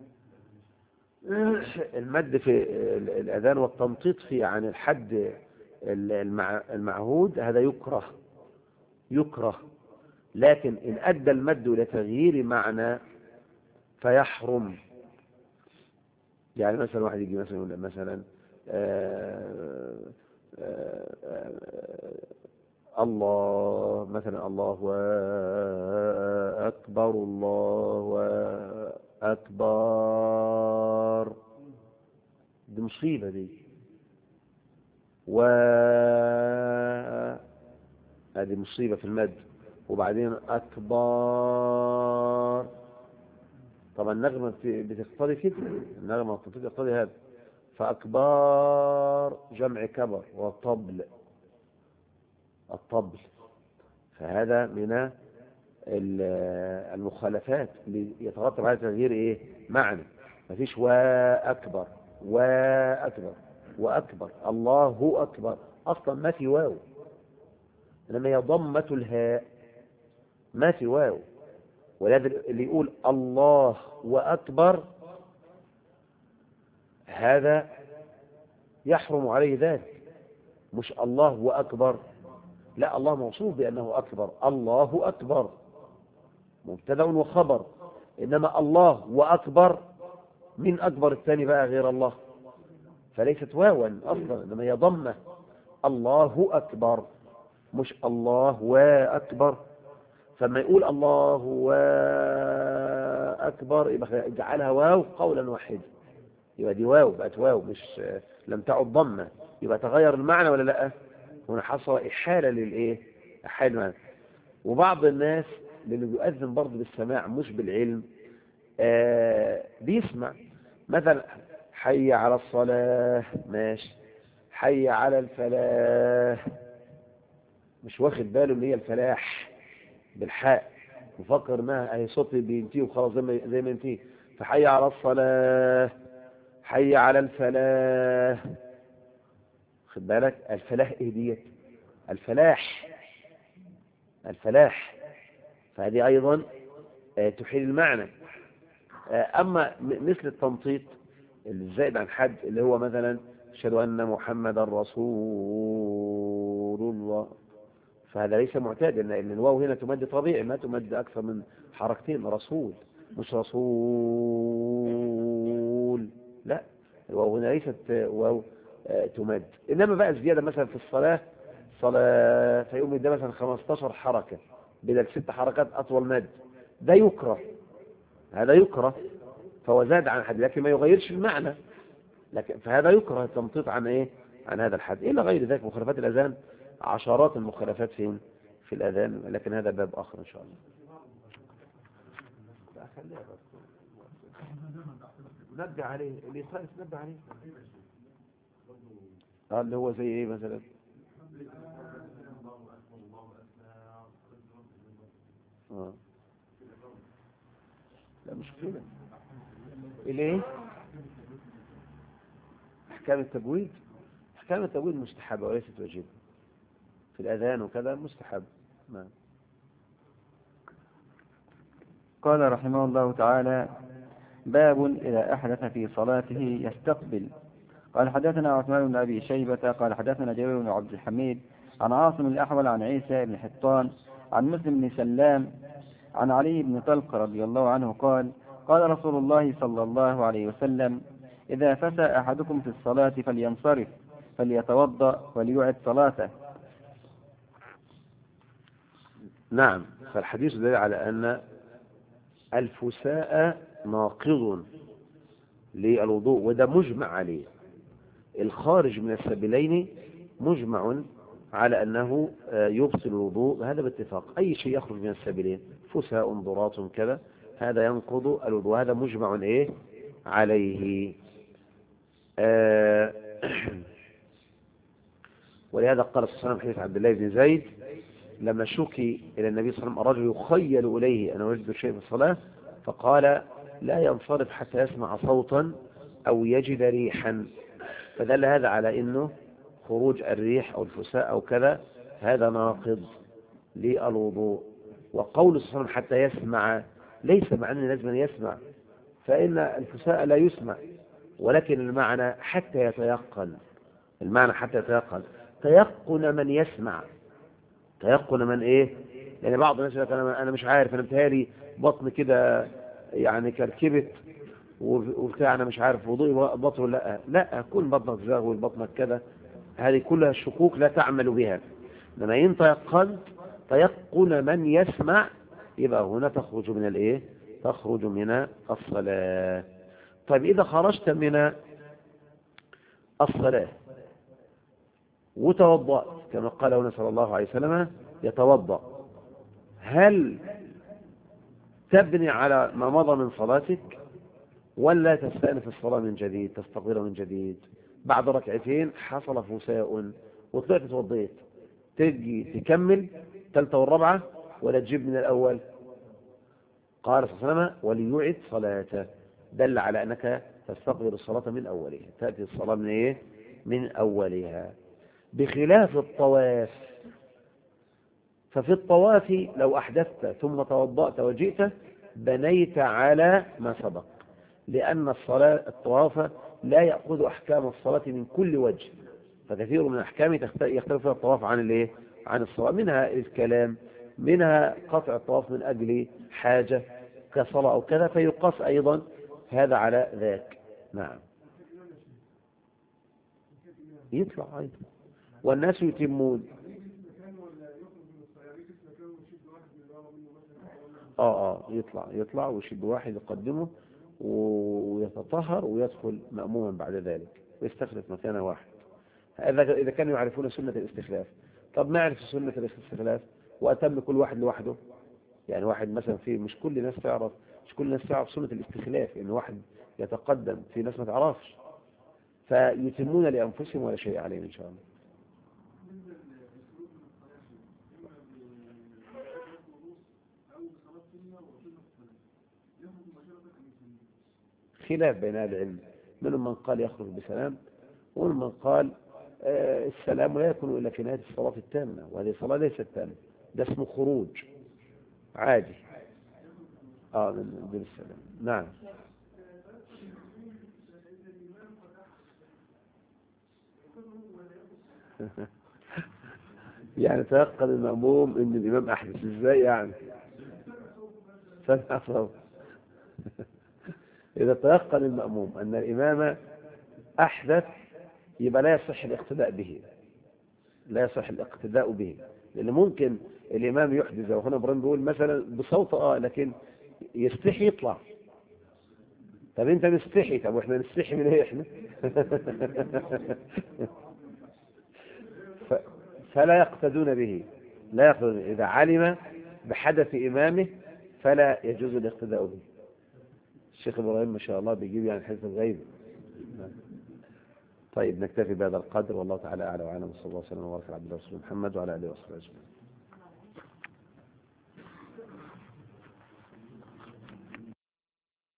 المد في الأذان والتمطيط فيه عن الحد المعهود هذا يكره، يكره، لكن إن أدى المد لتغيير معنى فيحرم. يعني مثلا واحد يجي مثلا يقول مثلا آآ آآ الله مثلا الله أكبر، الله أكبر، دي مصيبة دي. و هذه مصيبة في المد. وبعدين أكبر، طبعا النغمة بتقتضي كده، النغمة بتقتضي هذا. فأكبر جمع كبر، وطبل الطبل، فهذا من المخالفات اللي يترتب على تغيير ايه معنى. مفيش وأكبر وأكبر وأكبر، الله أكبر أصلا ما في واو، لما هي ضمة الهاء ما في واو. ولذا اللي يقول الله وأكبر هذا يحرم عليه ذلك، مش الله وأكبر، لا، الله موصوف بأنه أكبر، الله أكبر مبتدأ وخبر، إنما الله وأكبر من أكبر الثاني بقى غير الله، فليست واوا أصلا، إنما هي ضمة، الله أكبر مش الله وأكبر. فما يقول الله وأكبر يبقى يجعلها واو قولا واحدا، يبقى دي واو، بقت واو مش لم تعد ضمة، يبقى تغير المعنى ولا لا؟ هنا حصل إحالة للإيه؟ إحالة المعنى. وبعض الناس اللي بيؤذن برضه بالسماع مش بالعلم آه بيسمع مثلا حي على الصلاة ماشي، حي على الفلاح، مش واخد باله اللي هي الفلاح بالحاء، مفكر انها اهي صوتي بينتهي وخلاص زي ما زي ما ينتهي. فحي على الصلاة، حي على الفلاح، خد بالك الفلاح ايه ديت؟ الفلاح، الفلاح، فهذه ايضا آه تحيل المعنى. آه اما مثل التنطيط الزائد عن حد اللي هو مثلا اشهد ان محمدا رسول الله، فهذا ليس معتاد، لأن الواو هنا تمد طبيعي، ما تمد أكثر من حركتين، رسول مش رسول، لا الواو هنا ليست واو تمد. إنما بقى الزيادة مثلا في الصلاة صلاة فيقوم ده مثلا خمستاشر حركة بدل ست حركات أطول مد، ده يكره، هذا يكره، فهو زاد عن حد لكن ما يغيرش المعنى، لكن فهذا يكره التمطيط عن إيه؟ عن هذا الحد. إلى غير ذلك مخالفات الأذان عشرات المخالفات فين في الأذان، لكن هذا باب آخر إن شاء الله. نبدأ عليه اللي يخالف نبدأ عليه آه اللي هو زي إيه مثلا؟ آه. لا مش كده إيه؟ أحكام التبويد، أحكام التبويد مستحبة وليست واجبة في الأذان وكذا، مستحب. نعم. قال رحمه الله تعالى: باب إذا أحدث في صلاته يستقبل. قال حدثنا عثمان بن أبي شيبة قال حدثنا جرير بن عبد الحميد عن عاصم الأحول عن عيسى بن حطان عن مسلم بن سلام عن علي بن طلق رضي الله عنه قال: قال رسول الله صلى الله عليه وسلم: إذا فسى أحدكم في الصلاة فلينصرف فليتوضأ وليعد صلاته. نعم. فالحديث دليل على أن الفساء ناقض للوضوء، وده مجمع عليه. الخارج من السبيلين مجمع على أنه يبطل الوضوء، هذا باتفاق. أي شيء يخرج من السبيلين فساء ضرات كذا هذا ينقض الوضوء، هذا مجمع إيه عليه. آه ولهذا قال صلى الله عليه وسلم حديث عبد الله بن زيد لما شكي إلى النبي صلى الله عليه وسلم الرجل يخيل إليه أنه يجد شيء في الصلاة، فقال: لا ينصرف حتى يسمع صوتا أو يجد ريحا، فدل هذا على أنه خروج الريح أو الفساء أو كذا هذا ناقض للوضوء. وقول صلى الله عليه وسلم حتى يسمع ليس معنى لازم يسمع، فإن الفساء لا يسمع، ولكن المعنى حتى يتيقن، المعنى حتى يتيقن، تيقن من يسمع، تيقن من ايه. يعني بعض الناس يقول انا انا مش عارف، انا بتهيألي بطن كده يعني كركبت وبتاع، انا مش عارف وضوئي بطن ولا لا. لا، كل بطنك زاغ بطنك كده، هذه كلها الشكوك لا تعمل بها. لما ان تيقنت تيقن من يسمع يبقى هنا تخرج من الايه، تخرج من الصلاة. طيب اذا خرجت من الصلاة وتوضأت كما قال هنا صلى الله عليه وسلم يتوضأ، هل تبني على ما مضى من صلاتك ولا تستأنف الصلاة من جديد، تستقبل من جديد؟ بعد ركعتين حصل فساء وطلعت توضيت، تجي تكمل ثالثة والرابعة ولا تجيب من الأول؟ قال صلى الله عليه وسلم: وليعد صلاته، دل على أنك تستقبل الصلاة من أولها، تأتي الصلاة من إيه؟ من أولها، بخلاف الطواف. ففي الطواف لو أحدثت ثم توضأت وجئت بنيت على ما سبق، لأن الصلاة الطواف لا يأخذ أحكام الصلاة من كل وجه، فكثير من الأحكام يختلف فيها الطواف عن الايه؟ عن الصلاة، منها الكلام، منها قطع الطواف من أجل حاجة كصلاة أو كذا، فيقاس أيضا هذا على ذاك. نعم، يطلع أيضا والناس يتمون. اه اه يطلع يطلع ويشد واحد يقدمه ويتطهر ويدخل مأموما بعد ذلك ويستخلف مكان واحد. هذا إذا كانوا يعرفون سنة الاستخلاف. طب نعرف سنة الاستخلاف وأتم كل واحد لوحده، يعني واحد مثلا في مش كل الناس تعرف مش كل الناس تعرف سنة الاستخلاف، إن واحد يتقدم في ناس ما تعرفش، فيتمون لأنفسهم ولا شيء عليهم إن شاء الله. خلاف بين أهل العلم، منهم من قال يخرج بسلام، ومنهم من قال آه السلام لا يكون إلا في نهاية الصلاة التامة، وهذه الصلاة ليست تامة، ده اسمه خروج عادي. آه من دون السلام. نعم. يعني تيقن المأموم ان الامام احدث ازاي يعني؟ سنة اذا تيقن المأموم ان الامام احدث يبقى لا يصح الاقتداء به، لا يصح الاقتداء به، لان ممكن الامام يحدث، وهنا ابراهيم بيقول مثلا بصوت اه لكن يستحي يطلع. طب انت مستحي، طب واحنا نستحي من ايه احنا؟ ف... فلا يقتدون به، لا يقتدون. إذا علم بحدث إمامه فلا يجوز الاقتداء به. الشيخ إبراهيم ما شاء الله بيجيب يعني حديث الغيب. طيب نكتفي بهذا القدر، والله تعالى أعلى وأعلم، صلى الله عليه وسلم وبارك على عبد الله ورسوله محمد وعلى آله وصحبه أجمعين.